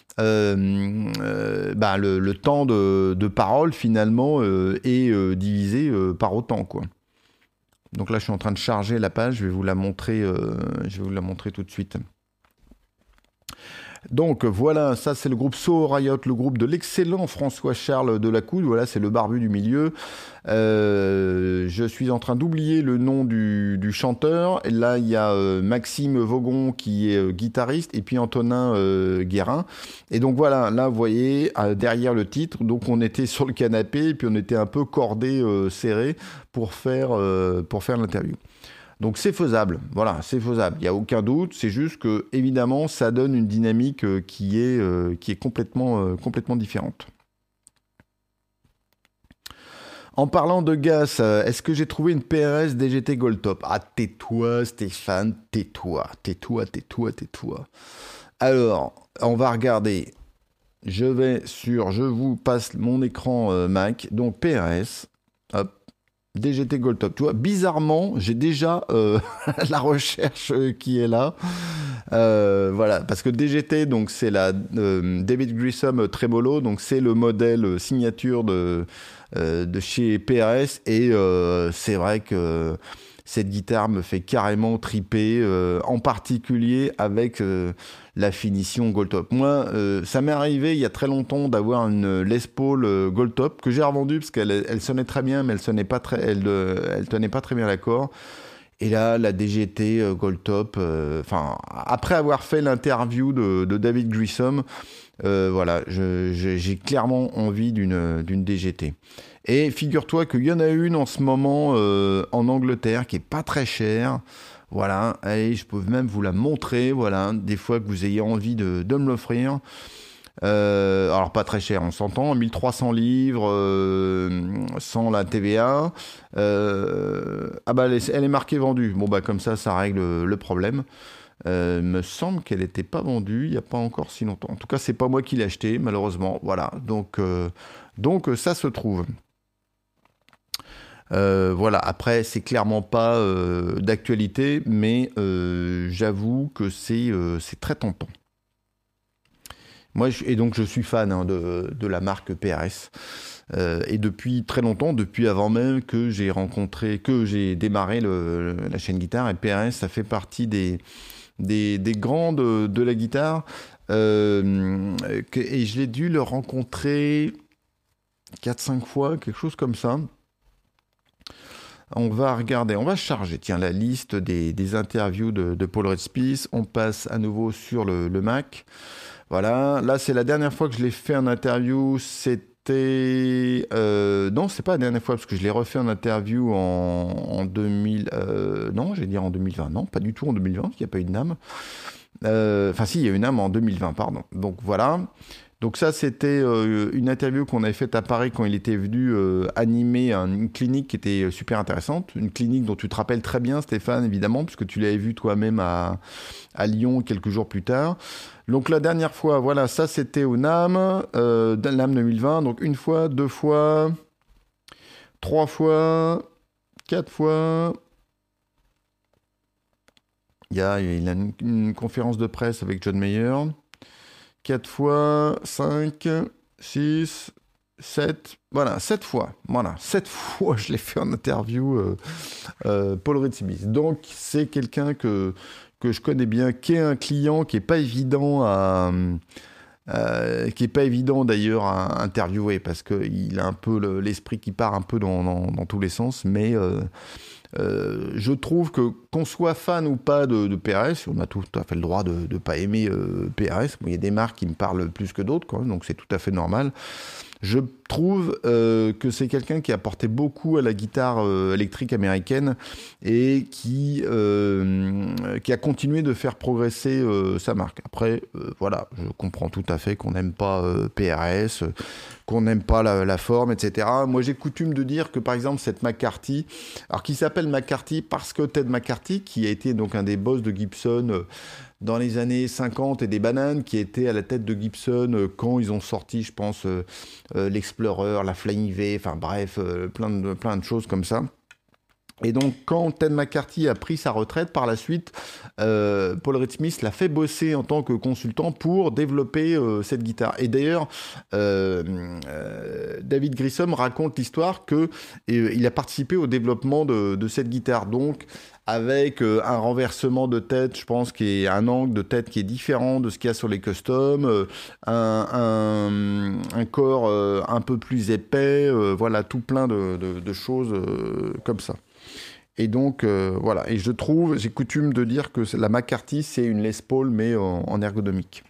le temps de parole, finalement, est divisé par autant, quoi. Donc là, je suis en train de charger la page, je vais vous la montrer tout de suite. Donc voilà, ça c'est le groupe Soho Riot, le groupe de l'excellent François-Charles de la Coudre. Voilà, c'est le barbu du milieu. Je suis en train d'oublier le nom du chanteur. Et là, il y a Maxime Vaugon qui est guitariste et puis Antonin Guérin. Et donc voilà, là vous voyez derrière le titre, donc on était sur le canapé et puis on était un peu cordés serrés pour faire l'interview. Donc c'est faisable, voilà, c'est faisable, il n'y a aucun doute, c'est juste que, évidemment, ça donne une dynamique qui est complètement différente. En parlant de GAS, est-ce que j'ai trouvé une PRS DGT Goldtop? Ah, tais-toi, Stéphane, tais-toi. Alors, on va regarder, je vous passe mon écran Mac, donc PRS, hop. DGT Goldtop, tu vois, bizarrement, j'ai déjà la recherche qui est là. Voilà, parce que DGT, donc c'est la David Grissom Tremolo, donc c'est le modèle signature de chez PRS, et c'est vrai que cette guitare me fait carrément triper, en particulier avec la finition Goldtop. Moi, ça m'est arrivé il y a très longtemps d'avoir une Les Paul Goldtop que j'ai revendue parce qu'elle sonnait très bien, mais elle tenait pas très bien l'accord. Et là, la DGT Goldtop, après avoir fait l'interview de David Grissom, voilà, j'ai clairement envie d'une DGT. Et figure-toi qu'il y en a une en ce moment en Angleterre qui est pas très chère. Voilà, allez, je peux même vous la montrer, voilà, des fois que vous ayez envie de me l'offrir. Alors pas très cher, on s'entend, 1300 livres sans la TVA. Elle est marquée vendue. Bon bah comme ça règle le problème. Me semble qu'elle n'était pas vendue il n'y a pas encore si longtemps. En tout cas, c'est pas moi qui l'ai acheté, malheureusement. Voilà, donc ça se trouve. Voilà, après, c'est clairement pas d'actualité, mais j'avoue que c'est très tentant. Et donc je suis fan de la marque PRS. Et depuis très longtemps, depuis avant même que j'ai démarré la chaîne guitare, et PRS, ça fait partie des grands de la guitare. Et je l'ai dû le rencontrer 4-5 fois, quelque chose comme ça. On va charger, tiens, la liste des interviews de Paul Reed-Smith. On passe à nouveau sur le Mac. Voilà, là c'est la dernière fois que je l'ai fait en interview, c'était... non, c'est pas la dernière fois, parce que je l'ai refait en interview en 2000... non, j'allais dire en 2020, non, pas du tout en 2020, parce qu'il n'y a pas eu de NAMM. Enfin si, il y a eu une NAMM en 2020, pardon. Donc voilà. Donc ça, c'était une interview qu'on avait faite à Paris quand il était venu animer une clinique qui était super intéressante. Une clinique dont tu te rappelles très bien, Stéphane, évidemment, puisque tu l'avais vu toi-même à Lyon quelques jours plus tard. Donc la dernière fois, voilà, ça c'était au NAMM, NAMM 2020. Donc une fois, 2 fois, 3 fois, 4 fois. Il a une conférence de presse avec John Mayer. 4 fois, 5, 6, 7, voilà, 7 fois. Voilà, 7 fois je l'ai fait en interview, Paul Reed-Smith. Donc, c'est quelqu'un que je connais bien, qui est un client qui n'est pas évident d'ailleurs à interviewer, parce qu'il a un peu l'esprit qui part un peu dans tous les sens, mais... je trouve que qu'on soit fan ou pas de PRS, on a tout à fait le droit de ne pas aimer PRS. Bon, il y a des marques qui me parlent plus que d'autres, quoi, donc c'est tout à fait normal. Je trouve que c'est quelqu'un qui a apporté beaucoup à la guitare électrique américaine et qui a continué de faire progresser sa marque. Après, voilà, je comprends tout à fait qu'on n'aime pas PRS, qu'on n'aime pas la forme, etc. Moi, j'ai coutume de dire que, par exemple, cette McCarthy, alors qui s'appelle McCarthy parce que Ted McCarthy, qui a été donc un des boss de Gibson dans les années 50 et des bananes, qui était à la tête de Gibson quand ils ont sorti, je pense, l'Explorer, la Flying V, enfin bref, plein de choses comme ça. Et donc, quand Ted McCarthy a pris sa retraite, par la suite, Paul Reed-Smith l'a fait bosser en tant que consultant pour développer cette guitare. Et d'ailleurs, David Grissom raconte l'histoire qu'il a participé au développement de cette guitare. Donc, avec un renversement de tête, je pense, qui est un angle de tête qui est différent de ce qu'il y a sur les customs, un corps un peu plus épais, voilà, tout plein de choses comme ça. Et donc, voilà. Et j'ai coutume de dire que la McCarthy, c'est une Les Paul, mais en ergonomique.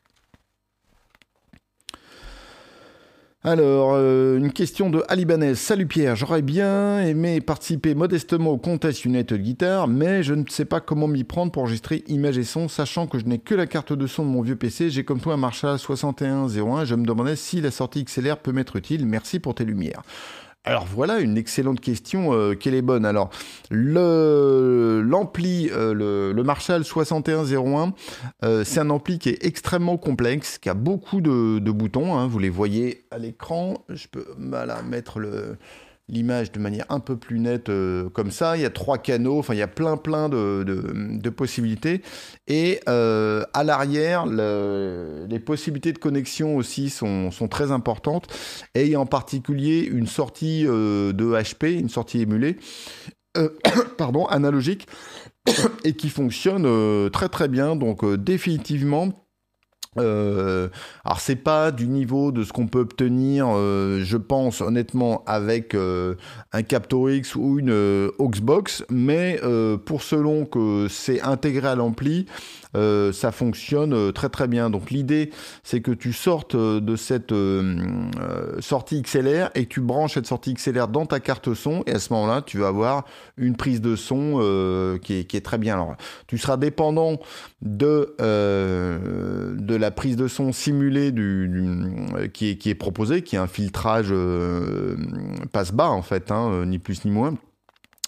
Alors, une question de Alibanez. Salut Pierre, j'aurais bien aimé participer modestement au contest United Guitar, mais je ne sais pas comment m'y prendre pour enregistrer images et sons, sachant que je n'ai que la carte de son de mon vieux PC. J'ai comme toi un Marshall 6101. Je me demandais si la sortie XLR peut m'être utile. Merci pour tes lumières. Alors voilà une excellente question quelle est bonne. Alors l'ampli, le Marshall 6101, c'est un ampli qui est extrêmement complexe, qui a beaucoup de boutons, hein, vous les voyez à l'écran. Je peux mettre l'image de manière un peu plus nette comme ça. Il y a 3 canaux, enfin il y a plein de possibilités. Et à l'arrière, les possibilités de connexion aussi sont très importantes. Et en particulier une sortie de HP, une sortie émulée, analogique, et qui fonctionne très très bien. Donc définitivement... alors c'est pas du niveau de ce qu'on peut obtenir, je pense honnêtement avec un Captorix ou une Auxbox, mais pour selon que c'est intégré à l'ampli, ça fonctionne très très bien. Donc l'idée c'est que tu sortes de cette sortie XLR et tu branches cette sortie XLR dans ta carte son, et à ce moment-là tu vas avoir une prise de son qui est très bien. Alors tu seras dépendant de la prise de son simulée qui est proposée, qui est un filtrage passe-bas en fait, hein, ni plus ni moins.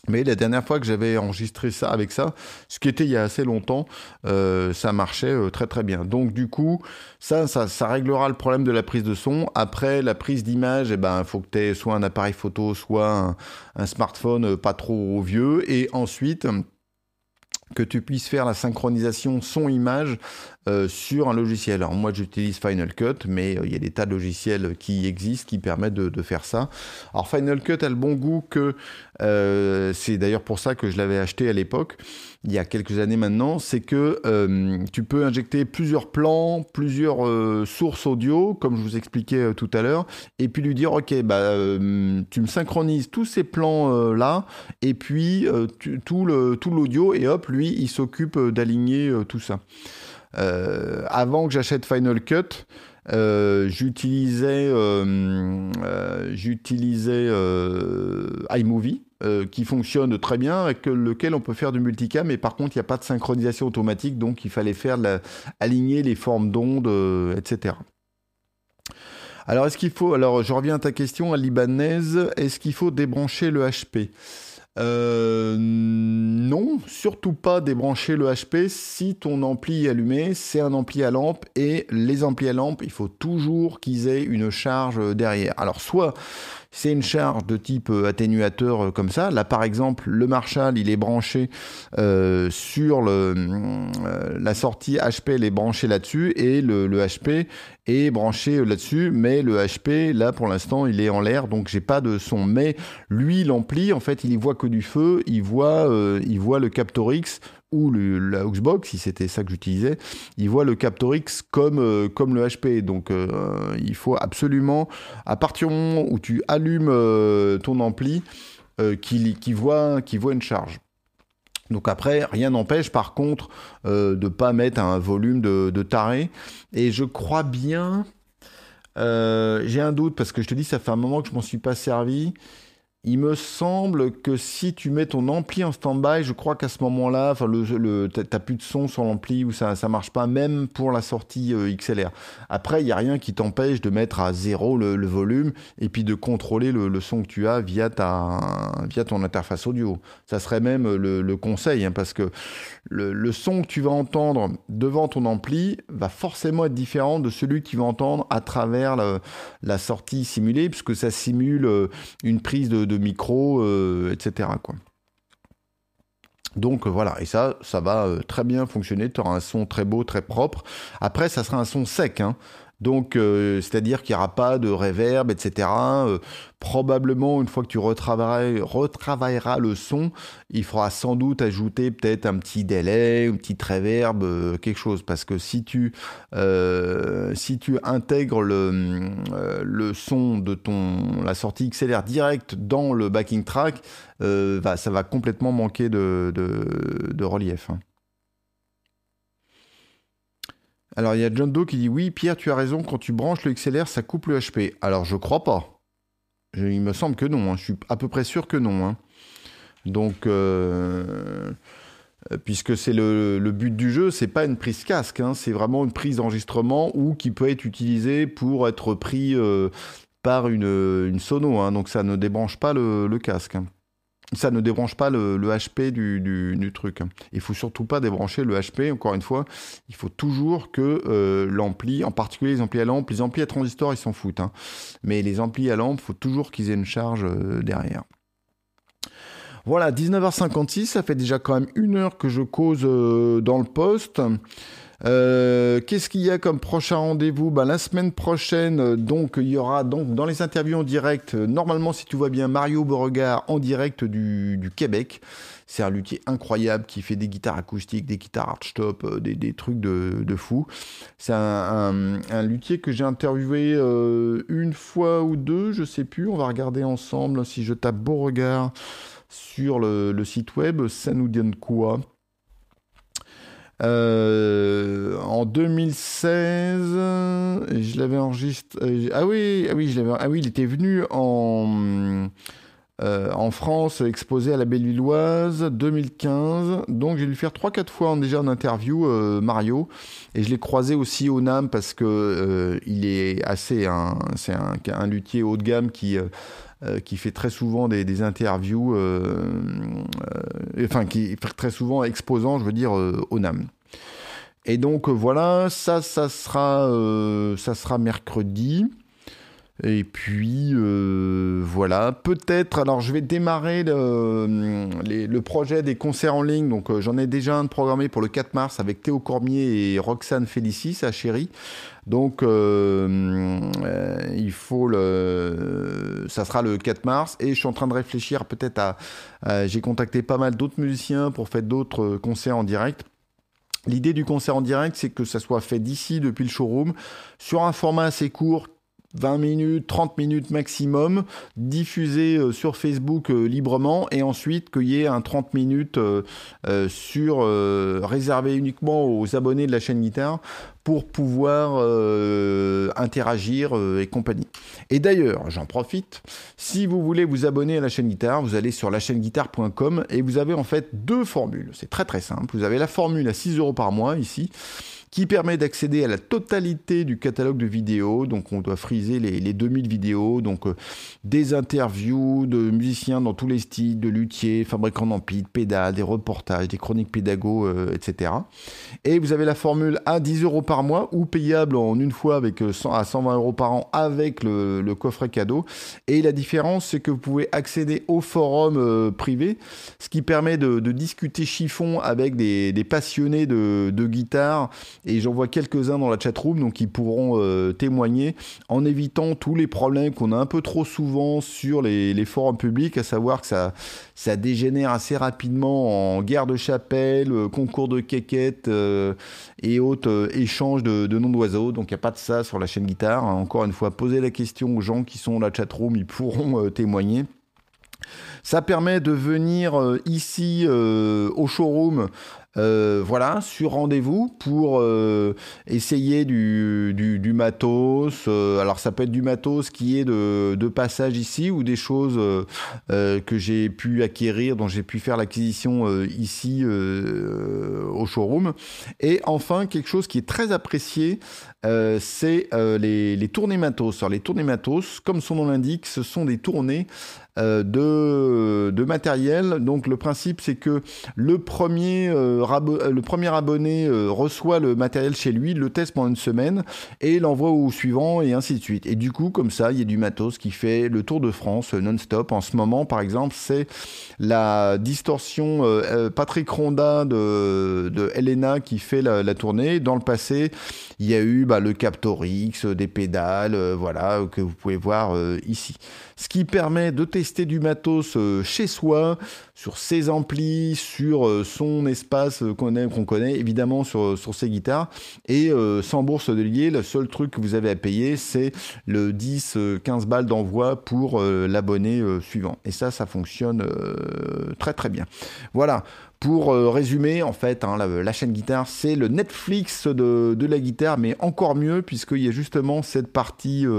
Mais la dernière fois que j'avais enregistré ça avec ça, ce qui était il y a assez longtemps, ça marchait très très bien. Donc du coup, ça réglera le problème de la prise de son. Après, la prise d'image, eh ben, faut que tu aies soit un appareil photo, soit un smartphone pas trop vieux. Et ensuite, que tu puisses faire la synchronisation son-image sur un logiciel. Alors moi j'utilise Final Cut, mais il y a des tas de logiciels qui existent qui permettent de faire ça. Alors Final Cut a le bon goût que c'est d'ailleurs pour ça que je l'avais acheté à l'époque, il y a quelques années maintenant, c'est que tu peux injecter plusieurs plans, plusieurs sources audio, comme je vous expliquais tout à l'heure, et puis lui dire ok, tu me synchronises tous ces plans là, et puis tout l'audio, et hop, lui il s'occupe d'aligner tout ça. Avant que j'achète Final Cut, j'utilisais iMovie, qui fonctionne très bien, avec lequel on peut faire du multicam, mais par contre il n'y a pas de synchronisation automatique, donc il fallait aligner les formes d'ondes, etc. Alors je reviens à ta question, à libanaise, est-ce qu'il faut débrancher le HP ? Non, surtout pas débrancher le HP si ton ampli est allumé, c'est un ampli à lampe, et les amplis à lampe, il faut toujours qu'ils aient une charge derrière. Alors soit c'est une charge de type atténuateur comme ça. Là, par exemple, le Marshall, il est branché sur la sortie HP, elle est branchée là-dessus, et le HP est branché là-dessus, mais le HP, là, pour l'instant, il est en l'air, donc j'ai pas de son. Mais lui, l'ampli, en fait, il y voit que du feu, il voit le Captor X, ou la Auxbox, si c'était ça que j'utilisais, il voit le Captor X comme le HP. Donc il faut absolument, à partir du moment où tu allumes ton ampli, qu'il voit une charge. Donc après, rien n'empêche par contre de pas mettre un volume de taré. Et je crois bien, j'ai un doute parce que je te dis, ça fait un moment que je m'en suis pas servi. Il me semble que si tu mets ton ampli en stand-by, je crois qu'à ce moment-là, t'as plus de son sur l'ampli, ou ça marche pas, même pour la sortie XLR. Après, il n'y a rien qui t'empêche de mettre à zéro le volume, et puis de contrôler le son que tu as via ton interface audio. Ça serait même le conseil, hein, parce que le son que tu vas entendre devant ton ampli va forcément être différent de celui que tu vas entendre à travers la sortie simulée, puisque ça simule une prise de micro, etc., quoi. Donc voilà, et ça va très bien fonctionner, tu auras un son très beau, très propre. Après, ça sera un son sec, hein. Donc, c'est-à-dire qu'il n'y aura pas de reverb, etc. Probablement, une fois que tu retravailleras le son, il faudra sans doute ajouter peut-être un petit délai, un petit reverb, quelque chose. Parce que si tu intègres le son de la sortie XLR direct dans le backing track, ça va complètement manquer de relief, hein. Alors, il y a John Doe qui dit « Oui, Pierre, tu as raison, quand tu branches le XLR, ça coupe le HP. » Alors, je crois pas. Il me semble que non, hein. Je suis à peu près sûr que non, hein. Donc, puisque c'est le but du jeu, c'est pas une prise casque, hein. C'est vraiment une prise d'enregistrement ou qui peut être utilisée pour être pris par une sono, hein. Donc, ça ne débranche pas le casque, hein. Ça ne débranche pas le HP du truc. Il faut surtout pas débrancher le HP, encore une fois. Il faut toujours que l'ampli, en particulier les amplis à lampe, les amplis à transistor, ils s'en foutent, hein. Mais les amplis à lampe, il faut toujours qu'ils aient une charge derrière. Voilà, 19h56, ça fait déjà quand même 1 heure que je cause dans le post. Qu'est-ce qu'il y a comme prochain rendez-vous? La semaine prochaine, donc il y aura donc dans les interviews en direct, normalement si tout va bien, Mario Beauregard en direct du Québec. C'est un luthier incroyable qui fait des guitares acoustiques, des guitares archtop, des trucs de fou. C'est un luthier que j'ai interviewé une fois ou deux, je sais plus. On va regarder ensemble. Si je tape Beauregard sur le site web, ça nous donne quoi? En 2016, je l'avais enregistré. Ah oui, il était venu en France, exposé à la Belle-Illoise, 2015. Donc, j'ai dû le faire 3-4 fois déjà en interview, Mario. Et je l'ai croisé aussi au NAMM parce que il est c'est un luthier haut de gamme qui fait très souvent des interviews, enfin, qui fait très souvent exposant, je veux dire, au NAMM. Et donc, voilà, ça sera mercredi. Et puis voilà, peut-être, alors je vais démarrer le projet des concerts en ligne, donc j'en ai déjà un programmé pour le 4 mars avec Théo Cormier et Roxane Félicie, sa chérie. Donc il faut ça sera le 4 mars et je suis en train de réfléchir peut-être j'ai contacté pas mal d'autres musiciens pour faire d'autres concerts en direct. L'idée du concert en direct, c'est que ça soit fait d'ici, depuis le showroom, sur un format assez court, 20 minutes, 30 minutes maximum, diffusé sur Facebook librement, et ensuite qu'il y ait un 30 minutes réservé uniquement aux abonnés de la chaîne Guitare pour pouvoir interagir et compagnie. Et d'ailleurs, j'en profite, si vous voulez vous abonner à la chaîne Guitare, vous allez sur lachaîneguitare.com et vous avez en fait deux formules. C'est très très simple. Vous avez la formule à 6 € par mois ici, qui permet d'accéder à la totalité du catalogue de vidéos. Donc on doit friser les 2000 vidéos, donc des interviews de musiciens dans tous les styles, de luthiers, fabricants d'amplis, de pédales, des reportages, des chroniques pédago, etc. Et vous avez la formule à 10 € par mois ou payable en une fois avec à 120 € par an avec le coffret cadeau. Et la différence, c'est que vous pouvez accéder au forum privé, ce qui permet de discuter chiffon avec des passionnés de guitare. Et j'en vois quelques-uns dans la chatroom, donc ils pourront témoigner en évitant tous les problèmes qu'on a un peu trop souvent sur les forums publics, à savoir que ça dégénère assez rapidement en guerre de chapelle, concours de quéquettes et autres échanges de noms d'oiseaux. Donc il n'y a pas de ça sur la chaîne Guitare. Encore une fois, posez la question aux gens qui sont dans la chatroom, ils pourront témoigner. Ça permet de venir ici au showroom, voilà, sur rendez-vous pour essayer du matos. Alors ça peut être du matos qui est de passage ici ou des choses que j'ai pu acquérir, dont j'ai pu faire l'acquisition ici au showroom. Et enfin, quelque chose qui est très apprécié, c'est les tournées matos. Alors les tournées matos, comme son nom l'indique, ce sont des tournées de matériel. Donc le principe, c'est que le premier abonné reçoit le matériel chez lui, le teste pendant une semaine et l'envoie au suivant et ainsi de suite. Et du coup, comme ça, il y a du matos qui fait le tour de France non-stop. En ce moment, par exemple, c'est la distorsion Patrick Ronda de Helena qui fait la tournée. Dans le passé, il y a eu le Captorix, des pédales, voilà, que vous pouvez voir ici. Ce qui permet de tester du matos chez soi, sur ses amplis, sur son espace qu'on connaît, évidemment sur ses guitares, et sans bourse de lier. Le seul truc que vous avez à payer, c'est le 10-15 balles d'envoi pour l'abonné suivant. Et ça fonctionne très très bien. Voilà. Pour résumer, en fait, la chaîne Guitare, c'est le Netflix de la guitare, mais encore mieux, puisqu'il y a justement cette partie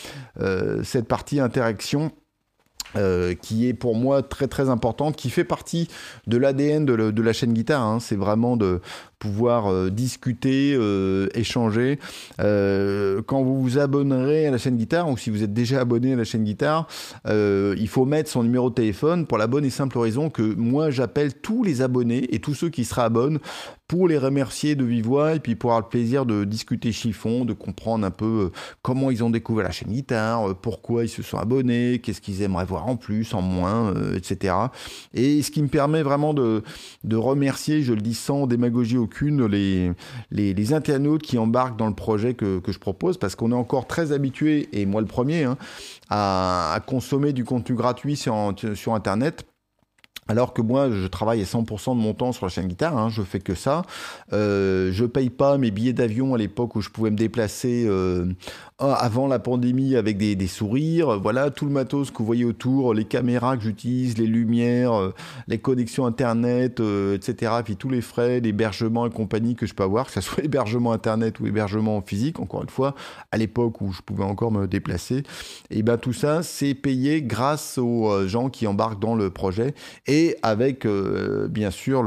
interaction qui est pour moi très très importante, qui fait partie de l'ADN de la chaîne Guitare. C'est vraiment de pouvoir discuter, échanger. Quand vous vous abonnerez à la chaîne Guitare, ou si vous êtes déjà abonné à la chaîne Guitare, il faut mettre son numéro de téléphone pour la bonne et simple raison que moi j'appelle tous les abonnés et tous ceux qui se réabonnent pour les remercier de vive voix et puis pour avoir le plaisir de discuter chiffon, de comprendre un peu comment ils ont découvert la chaîne Guitare, pourquoi ils se sont abonnés, qu'est-ce qu'ils aimeraient voir en plus, en moins, etc. Et ce qui me permet vraiment de remercier, je le dis sans démagogie aucune, les internautes qui embarquent dans le projet que je propose, parce qu'on est encore très habitué, et moi le premier, à consommer du contenu gratuit sur Internet. Alors que moi, je travaille à 100% de mon temps sur la chaîne guitare, hein, je fais que ça. Je paye pas mes billets d'avion à l'époque où je pouvais me déplacer avant la pandémie avec des sourires. Voilà, tout le matos que vous voyez autour, les caméras que j'utilise, les lumières, les connexions Internet, etc. Puis tous les frais, l'hébergement et compagnie que je peux avoir, que ce soit hébergement Internet ou hébergement physique, encore une fois, à l'époque où je pouvais encore me déplacer. Et ben tout ça, c'est payé grâce aux gens qui embarquent dans le projet. Et avec, bien sûr,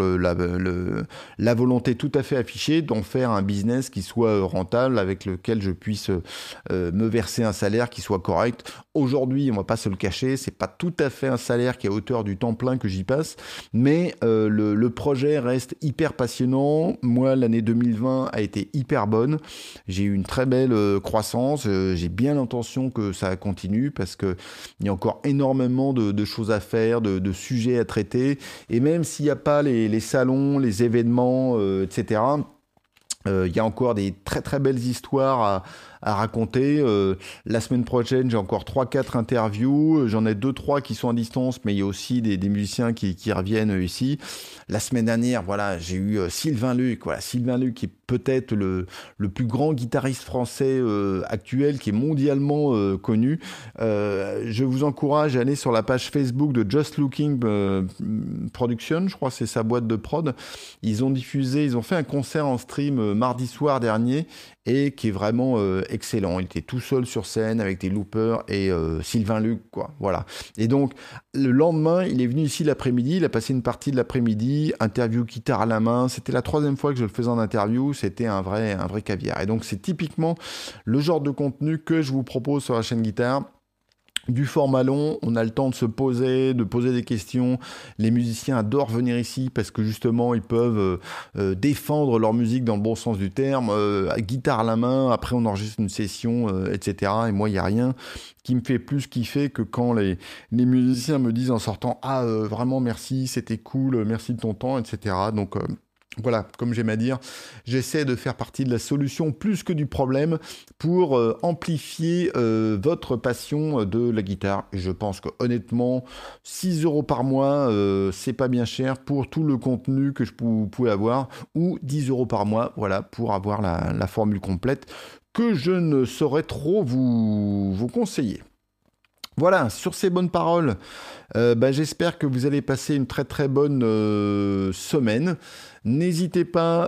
la volonté tout à fait affichée d'en faire un business qui soit rentable, avec lequel je puisse me verser un salaire qui soit correct. Aujourd'hui, on va pas se le cacher, c'est pas tout à fait un salaire qui est à hauteur du temps plein que j'y passe, mais le projet reste hyper passionnant. Moi, l'année 2020 a été hyper bonne. J'ai eu une très belle croissance. J'ai bien l'intention que ça continue parce que il y a encore énormément de choses à faire, de sujets à traiter. Et même s'il n'y a pas les salons, les événements, etc., il y a encore des très très belles histoires à raconter. La semaine prochaine, j'ai encore 3-4 interviews. J'en ai 2-3 qui sont à distance, mais il y a aussi des musiciens qui reviennent ici. La semaine dernière, voilà, j'ai eu Sylvain Luc. Voilà, Sylvain Luc qui est peut-être le plus grand guitariste français actuel, qui est mondialement connu. Je vous encourage à aller sur la page Facebook de Just Looking Production, je crois que c'est sa boîte de prod. Ils ont fait un concert en stream mardi soir dernier et qui est vraiment excellent. Il était tout seul sur scène avec des loopers et Sylvain Luc, quoi. Voilà. Et donc, le lendemain, il est venu ici l'après-midi, il a passé une partie de l'après-midi, interview guitare à la main. C'était la 3e fois que je le faisais en interview, c'était un vrai caviar. Et donc, c'est typiquement le genre de contenu que je vous propose sur la chaîne guitare. Du format long, on a le temps de se poser, de poser des questions. Les musiciens adorent venir ici parce que justement, ils peuvent défendre leur musique dans le bon sens du terme, guitare à la main, après on enregistre une session, etc. Et moi, il n'y a rien qui me fait plus kiffer que quand les musiciens me disent en sortant « Ah, vraiment, merci, c'était cool, merci de ton temps, etc. » Donc, voilà, comme j'aime à dire, j'essaie de faire partie de la solution plus que du problème pour amplifier votre passion de la guitare. Et je pense que honnêtement, 6 € par mois, c'est pas bien cher pour tout le contenu que vous pouvez avoir, ou 10 € par mois, voilà, pour avoir la formule complète que je ne saurais trop vous conseiller. Voilà, sur ces bonnes paroles, j'espère que vous allez passer une très très bonne semaine. N'hésitez pas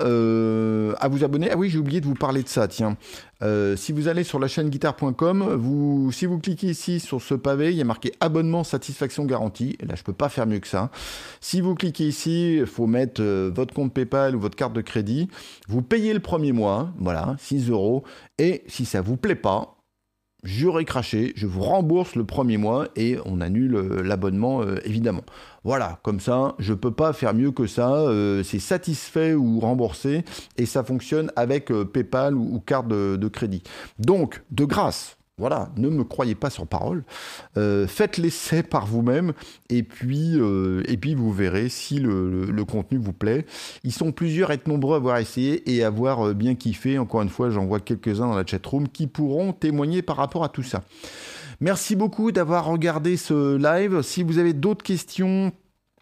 à vous abonner. Ah oui, j'ai oublié de vous parler de ça, tiens. Si vous allez sur la chaîne guitare.com, si vous cliquez ici sur ce pavé, il y a marqué abonnement satisfaction garantie. Et là, je peux pas faire mieux que ça. Si vous cliquez ici, il faut mettre votre compte PayPal ou votre carte de crédit. Vous payez le premier mois, voilà, 6 €. Et si ça vous plaît pas, j'aurais craché, je vous rembourse le premier mois et on annule l'abonnement évidemment. Voilà, comme ça, je peux pas faire mieux que ça, c'est satisfait ou remboursé et ça fonctionne avec PayPal ou carte de crédit. Donc, de grâce, voilà, ne me croyez pas sur parole, faites l'essai par vous-même et puis vous verrez si le contenu vous plaît. Ils sont plusieurs à être nombreux à avoir essayé et à avoir bien kiffé. Encore une fois, j'en vois quelques-uns dans la chatroom qui pourront témoigner par rapport à tout ça. Merci beaucoup d'avoir regardé ce live. Si vous avez d'autres questions,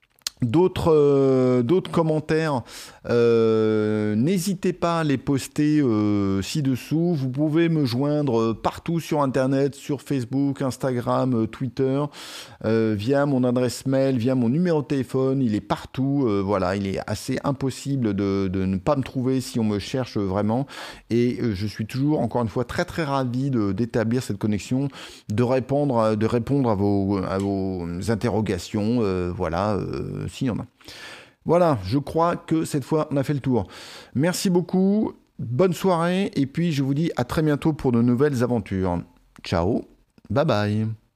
d'autres commentaires, n'hésitez pas à les poster ci-dessous. Vous pouvez me joindre partout sur Internet, sur Facebook, Instagram, Twitter, via mon adresse mail, via mon numéro de téléphone. Il est partout. Voilà, il est assez impossible de ne pas me trouver si on me cherche vraiment. Et je suis toujours, encore une fois, très très ravi d'établir cette connexion, de répondre à vos interrogations. Voilà. S'il y en a. Voilà, je crois que cette fois, on a fait le tour. Merci beaucoup, bonne soirée, et puis je vous dis à très bientôt pour de nouvelles aventures. Ciao, bye bye.